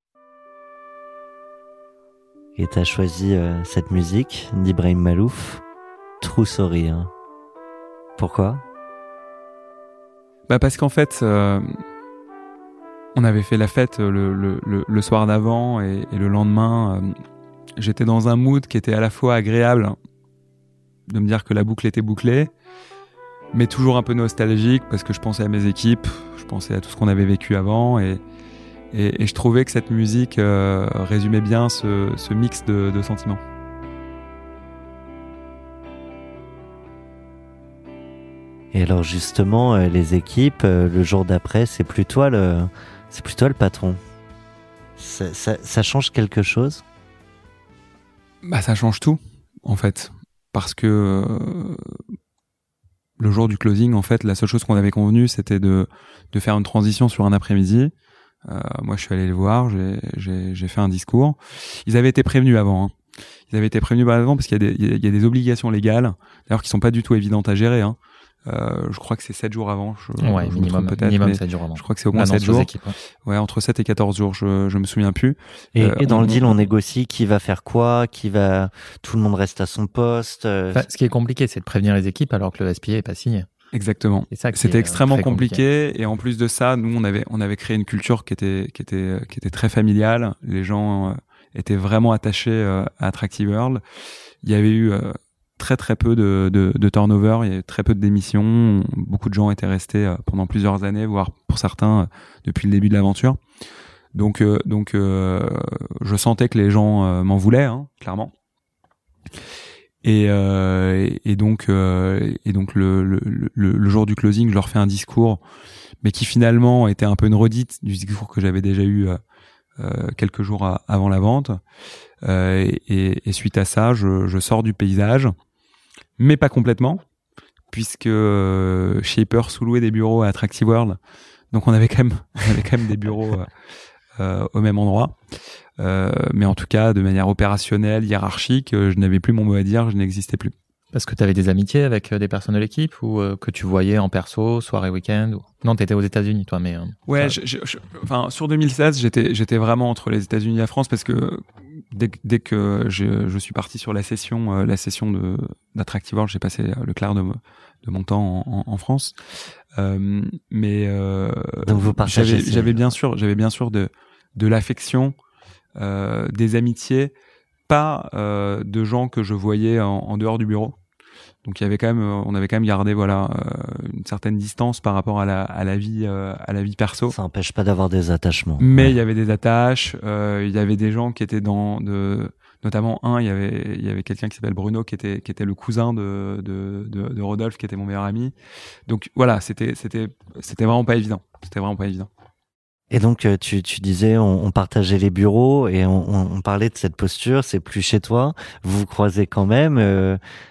Et t'as choisi euh, cette musique d'Ibrahim Malouf, True Sorry. Hein. Pourquoi ? Bah parce qu'en fait, euh, on avait fait la fête le, le, le, le soir d'avant et, et le lendemain, euh, j'étais dans un mood qui était à la fois agréable de me dire que la boucle était bouclée, mais toujours un peu nostalgique parce que je pensais à mes équipes, je pensais à tout ce qu'on avait vécu avant et Et, et je trouvais que cette musique euh, résumait bien ce, ce mix de, de sentiments. Et alors justement, euh, les équipes, euh, le jour d'après, c'est plus toi le, c'est plus toi le patron. Ça, ça, ça change quelque chose ? Bah ça change tout, en fait, parce que euh, le jour du closing, en fait, la seule chose qu'on avait convenu, c'était de de faire une transition sur un après-midi. Euh, moi, je suis allé les voir, j'ai, j'ai, j'ai fait un discours. Ils avaient été prévenus avant. Hein. Ils avaient été prévenus avant parce qu'il y a des, il y a des obligations légales, d'ailleurs, qui sont pas du tout évidentes à gérer. Hein. Euh, je crois que c'est sept jours avant. Je, ouais, je minimum, peut-être, minimum sept jours avant. Je crois que c'est au moins sept jours. Équipes, ouais. ouais, entre sept et quatorze jours, je, je me souviens plus. Et, euh, et dans on, le deal, on négocie qui va faire quoi, qui va, tout le monde reste à son poste. Euh... Enfin, ce qui est compliqué, c'est de prévenir les équipes alors que le S P A est pas signé. Exactement. C'est ça C'était est, extrêmement euh, compliqué. compliqué. Et en plus de ça, nous, on avait, on avait créé une culture qui était, qui était, qui était très familiale. Les gens euh, étaient vraiment attachés euh, à Attractive World. Il y avait eu euh, très très peu de, de, de turnover, il y avait très peu de démissions. Beaucoup de gens étaient restés euh, pendant plusieurs années, voire pour certains euh, depuis le début de l'aventure. Donc, euh, donc, euh, je sentais que les gens euh, m'en voulaient, hein, clairement. Et, euh, et donc, euh, et donc le, le, le, le jour du closing, je leur fais un discours, mais qui finalement était un peu une redite du discours que j'avais déjà eu euh, euh, quelques jours à, avant la vente. Euh, et, et suite à ça, je, je sors du paysage, mais pas complètement, puisque euh, Shaper sous-louait des bureaux à Attractive World, donc on avait quand même, on avait quand même des bureaux euh, euh, au même endroit. Euh, mais en tout cas, de manière opérationnelle, hiérarchique, euh, je n'avais plus mon mot à dire, je n'existais plus. Parce que tu avais des amitiés avec des personnes de l'équipe ou euh, que tu voyais en perso, soirée, week-end ou... Non, tu étais aux États-Unis, toi, mais. Euh, ouais, je, je, je, enfin, sur deux mille seize, j'étais, j'étais vraiment entre les États-Unis et la France parce que dès, dès que je, je suis parti sur la session, euh, la session de d'Attractive World, j'ai passé le clair de, de mon temps en, en, en France. Euh, mais euh, donc vous partagez. J'avais, j'avais bien sûr, j'avais bien sûr de de l'affection. Euh, des amitiés, pas euh, de gens que je voyais en, en dehors du bureau. Donc il y avait quand même, on avait quand même gardé voilà euh, une certaine distance par rapport à la à la vie euh, à la vie perso. Ça n'empêche pas d'avoir des attachements. Mais ouais. il y avait des attaches, euh, il y avait des gens qui étaient dans de notamment un, il y avait il y avait quelqu'un qui s'appelle Bruno qui était qui était le cousin de de de, de Rodolphe qui était mon meilleur ami. Donc voilà, c'était c'était c'était vraiment pas évident. C'était vraiment pas évident. Et donc, tu, tu disais, on, on partageait les bureaux et on, on parlait de cette posture, c'est plus chez toi, vous vous croisez quand même. Euh...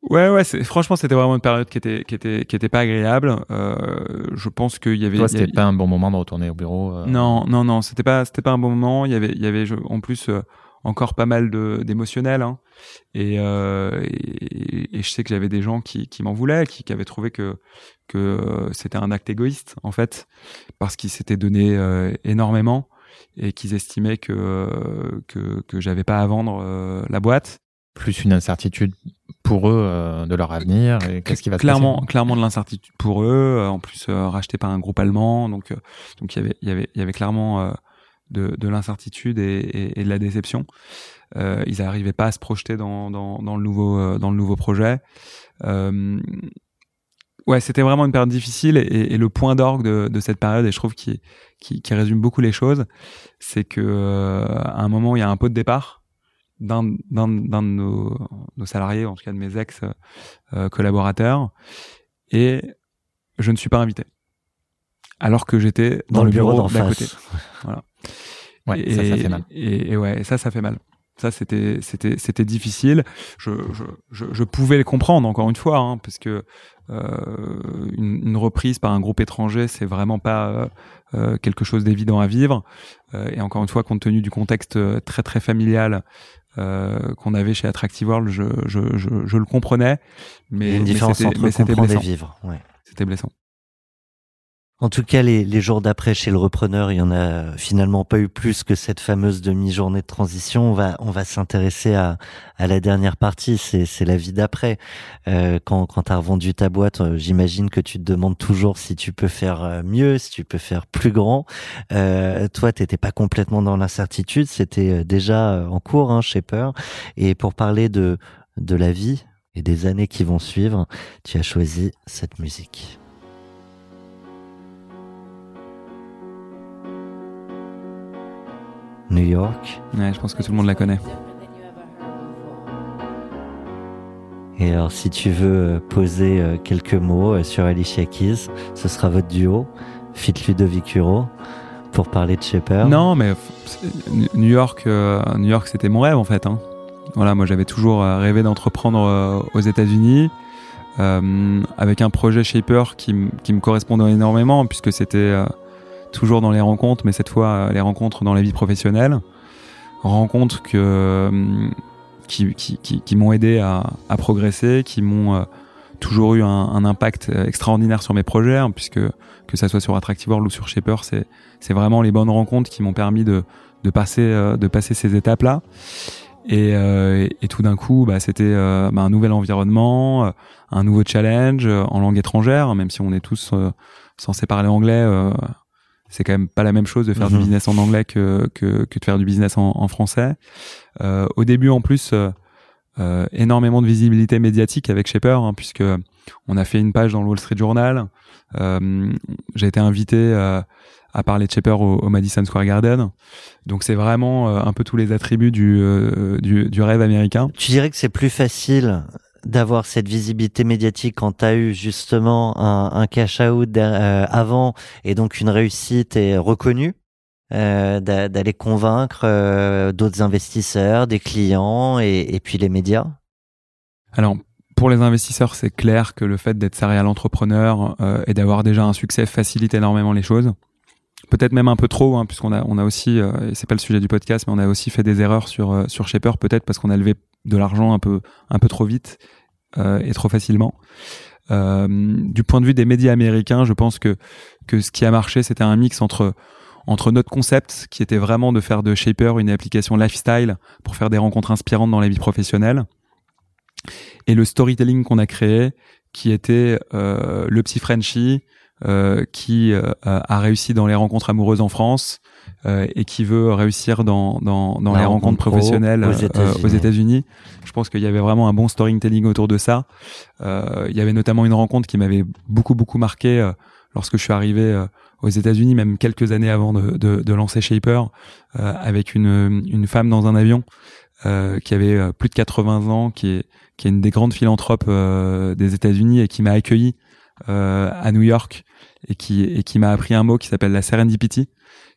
Ouais, ouais. C'est, franchement, c'était vraiment une période qui était, qui était, qui était pas agréable. Euh, je pense qu'il y avait. Toi, c'était il y avait... pas un bon moment de retourner au bureau. Euh... Non, non, non. C'était pas, c'était pas un bon moment. Il y avait, il y avait, je, en plus, euh, encore pas mal de, d'émotionnel. Hein. Et, euh, et, et je sais que j'avais des gens qui, qui m'en voulaient, qui, qui avaient trouvé que, que c'était un acte égoïste, en fait, parce qu'ils s'étaient donné euh, énormément et qu'ils estimaient que, que, que j'avais pas à vendre euh, la boîte. Plus une incertitude pour eux euh, de leur avenir et qu'est-ce qui va clairement, se passer. Clairement de l'incertitude pour eux, euh, en plus euh, racheté par un groupe allemand, donc euh, donc il y avait il y avait il y avait clairement euh, de de l'incertitude et, et, et de la déception. Euh, ils n'arrivaient pas à se projeter dans dans dans le nouveau euh, dans le nouveau projet. Euh, ouais, c'était vraiment une période difficile et, et le point d'orgue de de cette période, et je trouve qui qui, qui résume beaucoup les choses, c'est que euh, à un moment il y a un pot de départ d'un d'un d'un de nos, nos salariés, en tout cas de mes ex euh, collaborateurs, et je ne suis pas invité alors que j'étais dans, dans le bureau, bureau d'à côté. Voilà. Ouais, et, ça, ça fait mal. Et, et ouais, ça, ça fait mal. Ça, c'était, c'était, c'était difficile. Je, je, je, je pouvais le comprendre encore une fois, hein, parce que euh, une, une reprise par un groupe étranger, c'est vraiment pas euh, euh, quelque chose d'évident à vivre. Euh, et encore une fois, compte tenu du contexte très très familial euh, qu'on avait chez Attractive World, je, je, je, je le comprenais. Mais, il y a une mais différence c'était, entre mais c'était comprendre blessant. et vivre. Ouais. C'était blessant. En tout cas, les, les jours d'après chez le repreneur, il y en a finalement pas eu plus que cette fameuse demi-journée de transition. On va, on va s'intéresser à, à la dernière partie. C'est, c'est la vie d'après. Euh, quand, quand t'as revendu ta boîte, euh, j'imagine que tu te demandes toujours si tu peux faire mieux, si tu peux faire plus grand. Euh, toi, t'étais pas complètement dans l'incertitude. C'était déjà en cours, hein, Shaper. Et pour parler de, de la vie et des années qui vont suivre, tu as choisi cette musique. New York. Ouais, je pense que tout le monde la connaît. Et alors, si tu veux poser quelques mots sur Alicia Keys, ce sera votre duo, Fit Ludovic Huro, pour parler de Shaper. Non, mais New York, euh, New York, c'était mon rêve en fait. Hein. Voilà, moi j'avais toujours rêvé d'entreprendre euh, aux États-Unis euh, avec un projet Shaper qui, m- qui me correspondait énormément puisque c'était euh, toujours dans les rencontres, mais cette fois les rencontres dans la vie professionnelle, rencontres que qui qui qui, qui m'ont aidé à, à progresser, qui m'ont euh, toujours eu un, un impact extraordinaire sur mes projets, hein, puisque que ça soit sur Attractive World ou sur Shaper, c'est c'est vraiment les bonnes rencontres qui m'ont permis de de passer euh, de passer ces étapes là. Et, euh, et tout d'un coup, bah, c'était euh, bah, un nouvel environnement, euh, un nouveau challenge euh, en langue étrangère, même si on est tous euh, censés parler anglais. Euh, c'est quand même pas la même chose de faire mmh. du business en anglais que, que, que de faire du business en, en français. Euh, au début, en plus, euh, euh, énormément de visibilité médiatique avec Shaper, hein, puisque on a fait une page dans le Wall Street Journal. Euh, j'ai été invité euh, à parler de Shaper au, au Madison Square Garden. Donc c'est vraiment euh, un peu tous les attributs du, euh, du, du rêve américain. Tu dirais que c'est plus facile d'avoir cette visibilité médiatique quand tu as eu justement un, un cash-out euh, avant et donc une réussite est reconnue, euh, d'aller convaincre euh, d'autres investisseurs, des clients et, et puis les médias? Alors, pour les investisseurs, c'est clair que le fait d'être serial entrepreneur euh, et d'avoir déjà un succès facilite énormément les choses. Peut-être même un peu trop, hein, puisqu'on a, on a aussi, euh, et c'est pas le sujet du podcast, mais on a aussi fait des erreurs sur euh, sur Shaper, peut-être parce qu'on a levé de l'argent un peu un peu trop vite euh, et trop facilement. Euh, du point de vue des médias américains, je pense que que ce qui a marché, c'était un mix entre entre notre concept, qui était vraiment de faire de Shaper une application lifestyle pour faire des rencontres inspirantes dans la vie professionnelle, et le storytelling qu'on a créé, qui était euh, le petit Frenchie euh, qui euh, a réussi dans les rencontres amoureuses en France euh, et qui veut réussir dans dans, dans les rencontres professionnelles aux États-Unis. Euh, aux États-Unis. Je pense qu'il y avait vraiment un bon storytelling autour de ça. Euh, il y avait notamment une rencontre qui m'avait beaucoup beaucoup marqué euh, lorsque je suis arrivé euh, aux États-Unis, même quelques années avant de, de, de lancer Shaper, euh, avec une une femme dans un avion euh, qui avait euh, plus de quatre-vingts ans, qui est qui est une des grandes philanthropes euh, des États-Unis et qui m'a accueilli euh, à New York et qui et qui m'a appris un mot qui s'appelle la serendipity,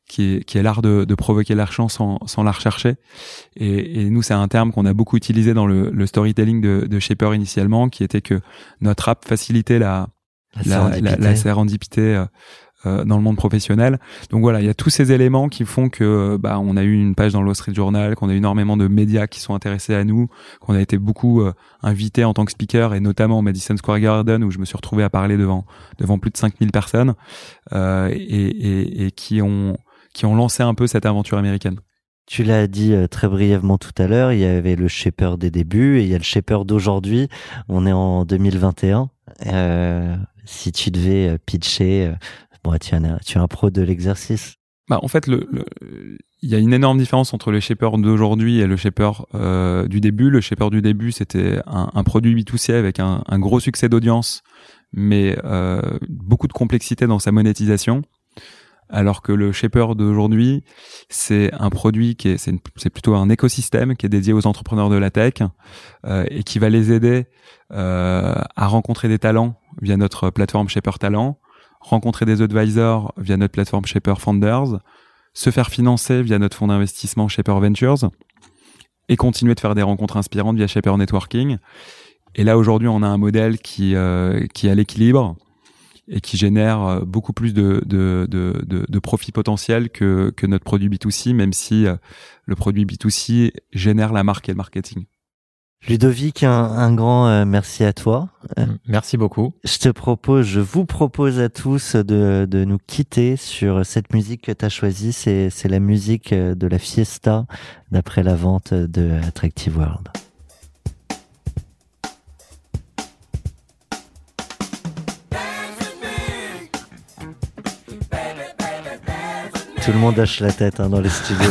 qui est, qui est l'art de, de provoquer l'argent sans, sans la rechercher. Et, et nous, c'est un terme qu'on a beaucoup utilisé dans le, le storytelling de, de Shaper initialement, qui était que notre app facilitait la, La la, sérendipité. la, la sérendipité euh, euh, dans le monde professionnel. Donc voilà, il y a tous ces éléments qui font que bah on a eu une page dans le Wall Street Journal, qu'on a eu énormément de médias qui sont intéressés à nous, qu'on a été beaucoup euh, invités en tant que speaker, et notamment au Madison Square Garden où je me suis retrouvé à parler devant devant plus de cinq mille personnes euh, et, et, et qui ont qui ont lancé un peu cette aventure américaine. Tu l'as dit euh, très brièvement tout à l'heure, il y avait le Shaper des débuts et il y a le Shaper d'aujourd'hui. On est en deux mille vingt et un. Euh, si tu devais euh, pitcher, euh, bon, tu es un, tu es un pro de l'exercice. Bah, en fait, le, le, il y a une énorme différence entre le Shaper d'aujourd'hui et le Shaper euh, du début. Le Shaper du début, c'était un, un produit B deux C avec un, un gros succès d'audience, mais euh, beaucoup de complexité dans sa monétisation. Alors que le Shaper d'aujourd'hui, c'est un produit qui est, c'est, une, c'est plutôt un écosystème qui est dédié aux entrepreneurs de la tech euh, et qui va les aider euh, à rencontrer des talents via notre plateforme Shaper Talent, rencontrer des advisors via notre plateforme Shaper Founders, se faire financer via notre fonds d'investissement Shaper Ventures et continuer de faire des rencontres inspirantes via Shaper Networking. Et là, aujourd'hui, on a un modèle qui, euh, qui est à l'équilibre et qui génère beaucoup plus de, de, de, de, de profit potentiel que, que notre produit B deux C, même si le produit B deux C génère la marque et le marketing. Ludovic, un, un grand euh, merci à toi. Merci beaucoup. Je te propose, je vous propose à tous de, de nous quitter sur cette musique que tu as choisie. C'est, c'est la musique de la Fiesta d'après la vente de Attractive World. Tout le monde hoche la tête hein, dans les studios.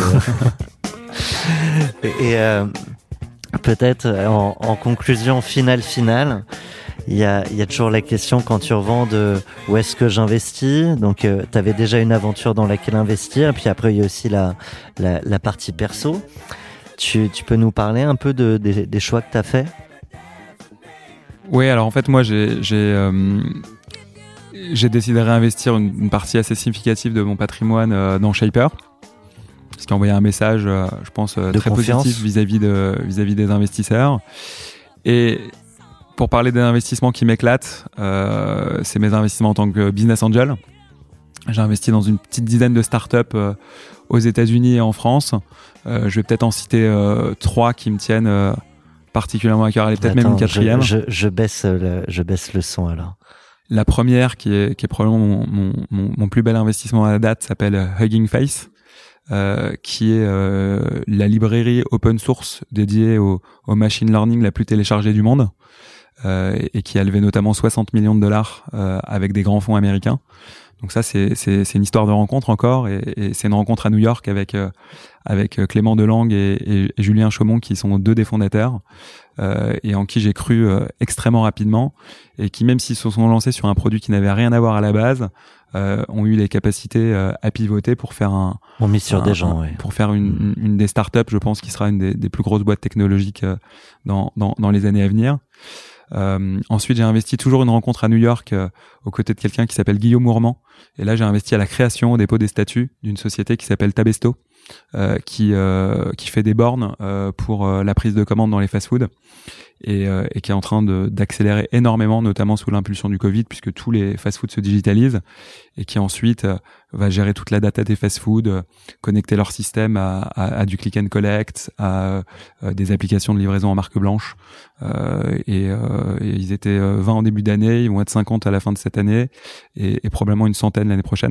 et et euh, peut-être en, en conclusion finale finale, il y a, il y a toujours la question quand tu revends de où est-ce que j'investis. Donc euh, tu avais déjà une aventure dans laquelle investir, et puis après il y a aussi la, la, la partie perso. Tu, tu peux nous parler un peu de, des, des choix que tu as fait? Oui, alors en fait moi j'ai... j'ai euh... J'ai décidé de réinvestir une, une partie assez significative de mon patrimoine euh, dans Shaper, ce qui a envoyé un message, euh, je pense, euh, très confiance. positif vis-à-vis de vis-à-vis des investisseurs. Et pour parler des investissements qui m'éclatent, euh, c'est mes investissements en tant que business angel. J'ai investi dans une petite dizaine de startups euh, aux États-Unis et en France. Euh, je vais peut-être en citer euh, trois qui me tiennent euh, particulièrement à cœur. Allez, peut-être Attends, même une quatrième. Je, je, je baisse le, je baisse le son alors. La première, qui est, qui est probablement mon, mon, mon, mon plus bel investissement à la date, s'appelle Hugging Face, euh, qui est euh, la librairie open source dédiée au, au machine learning la plus téléchargée du monde, euh, et qui a levé notamment soixante millions de dollars euh, avec des grands fonds américains. Donc ça, c'est, c'est, c'est une histoire de rencontre encore, et, et c'est une rencontre à New York avec, euh, avec Clément Delangue et, et, et Julien Chaumont, qui sont deux des fondateurs, euh, et en qui j'ai cru euh, extrêmement rapidement, et qui, même s'ils se sont lancés sur un produit qui n'avait rien à voir à la base, euh, ont eu les capacités euh, à pivoter pour faire un... On mise sur un, des gens, un, oui. Pour faire une, une, une des startups, je pense, qui sera une des, des plus grosses boîtes technologiques euh, dans, dans, dans les années à venir. Euh, ensuite, j'ai investi toujours une rencontre à New York euh, aux côtés de quelqu'un qui s'appelle Guillaume Mourmand. Et là, j'ai investi à la création, au dépôt des statuts d'une société qui s'appelle Tabesto, euh, qui euh, qui fait des bornes euh, pour euh, la prise de commande dans les fast-foods, et, euh, et qui est en train de, d'accélérer énormément, notamment sous l'impulsion du Covid, puisque tous les fast-foods se digitalisent, et qui ensuite euh, va gérer toute la data des fast-foods, euh, connecter leur système à, à, à du click and collect, à euh, des applications de livraison en marque blanche. Euh, et, euh, et ils étaient vingt en début d'année, ils vont être cinquante à la fin de cette année, et, et probablement une centaine l'année prochaine.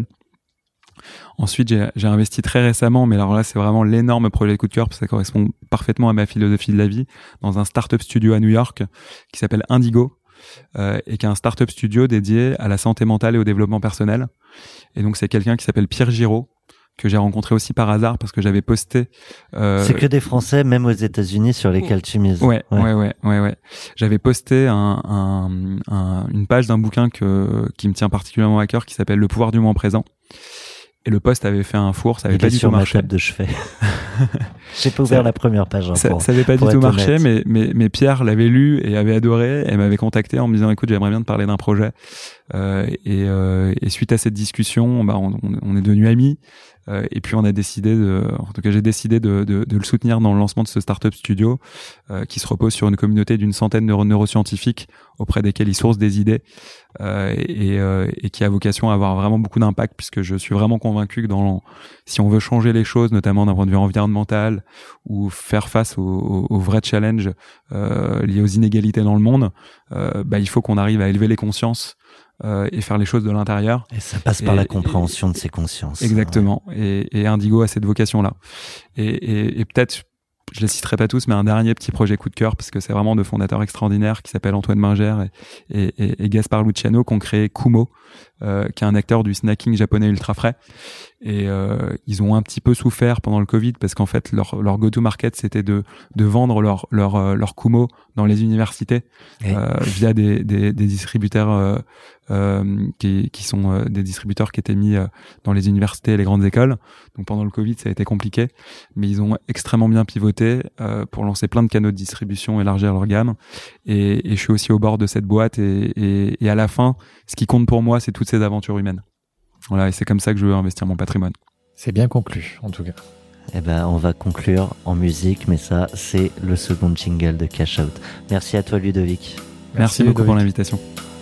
Ensuite, j'ai, j'ai investi très récemment, mais alors là, c'est vraiment l'énorme projet coup de cœur, parce que ça correspond parfaitement à ma philosophie de la vie, dans un startup studio à New York qui s'appelle Indigo, euh, et qui est un startup studio dédié à la santé mentale et au développement personnel. Et donc, c'est quelqu'un qui s'appelle Pierre Giraud, que j'ai rencontré aussi par hasard parce que j'avais posté. Euh... C'est que des Français, même aux États-Unis, sur lesquels tu mises. Ouais, ouais, ouais, ouais, ouais. ouais. J'avais posté un, un, un, une page d'un bouquin que qui me tient particulièrement à cœur, qui s'appelle Le pouvoir du moment présent. et le poste avait fait un four, ça avait Il pas est du sur tout ma marché. table de chevet. J'ai pas ouvert Ça- la première page. Hein, Ça, pour, ça avait pas pour du tout être marché, honnête. mais, mais, mais Pierre l'avait lu et avait adoré et m'avait contacté en me disant écoute, j'aimerais bien te parler d'un projet. Euh, et, euh, et suite à cette discussion, bah, on, on, on est devenus amis. Euh, et puis on a décidé de, en tout cas j'ai décidé de, de, de le soutenir dans le lancement de ce startup studio euh, qui se repose sur une communauté d'une centaine de neuroscientifiques auprès desquels il source des idées euh, et, euh, et qui a vocation à avoir vraiment beaucoup d'impact, puisque je suis vraiment convaincu que dans, si on veut changer les choses, notamment d'un point de vue environnemental ou faire face aux, aux, aux vrais challenges euh, liés aux inégalités dans le monde, euh, bah, il faut qu'on arrive à élever les consciences Euh, et faire les choses de l'intérieur. Et ça passe par Et- la compréhension de ses consciences. Exactement. Et, et Indigo a cette vocation-là. Et, et, et peut-être, je les citerai pas tous, mais un dernier petit projet coup de cœur, parce que c'est vraiment deux fondateurs extraordinaires qui s'appellent Antoine Mingère et, et, et, et Gaspard Luciano, qui ont créé Kumo, euh, qui est un acteur du snacking japonais ultra frais. Et euh, ils ont un petit peu souffert pendant le Covid, parce qu'en fait, leur, leur go-to-market, c'était de, de vendre leur, leur, euh, leur Kumo dans les universités Oui. euh, via des, des, des distributeurs euh, euh, qui, qui sont euh, des distributeurs qui étaient mis euh, dans les universités et les grandes écoles. Donc pendant le Covid, ça a été compliqué, mais ils ont extrêmement bien pivoté euh, pour lancer plein de canaux de distribution, élargir leur gamme. Et, et je suis aussi au bord de cette boîte. Et, et, et à la fin, ce qui compte pour moi, c'est toutes ces aventures humaines. Voilà, et c'est comme ça que je veux investir mon patrimoine. C'est bien conclu, en tout cas. Eh ben, on va conclure en musique, mais ça, c'est le second jingle de Cash Out. Merci à toi, Ludovic. Merci, beaucoup pour l'invitation.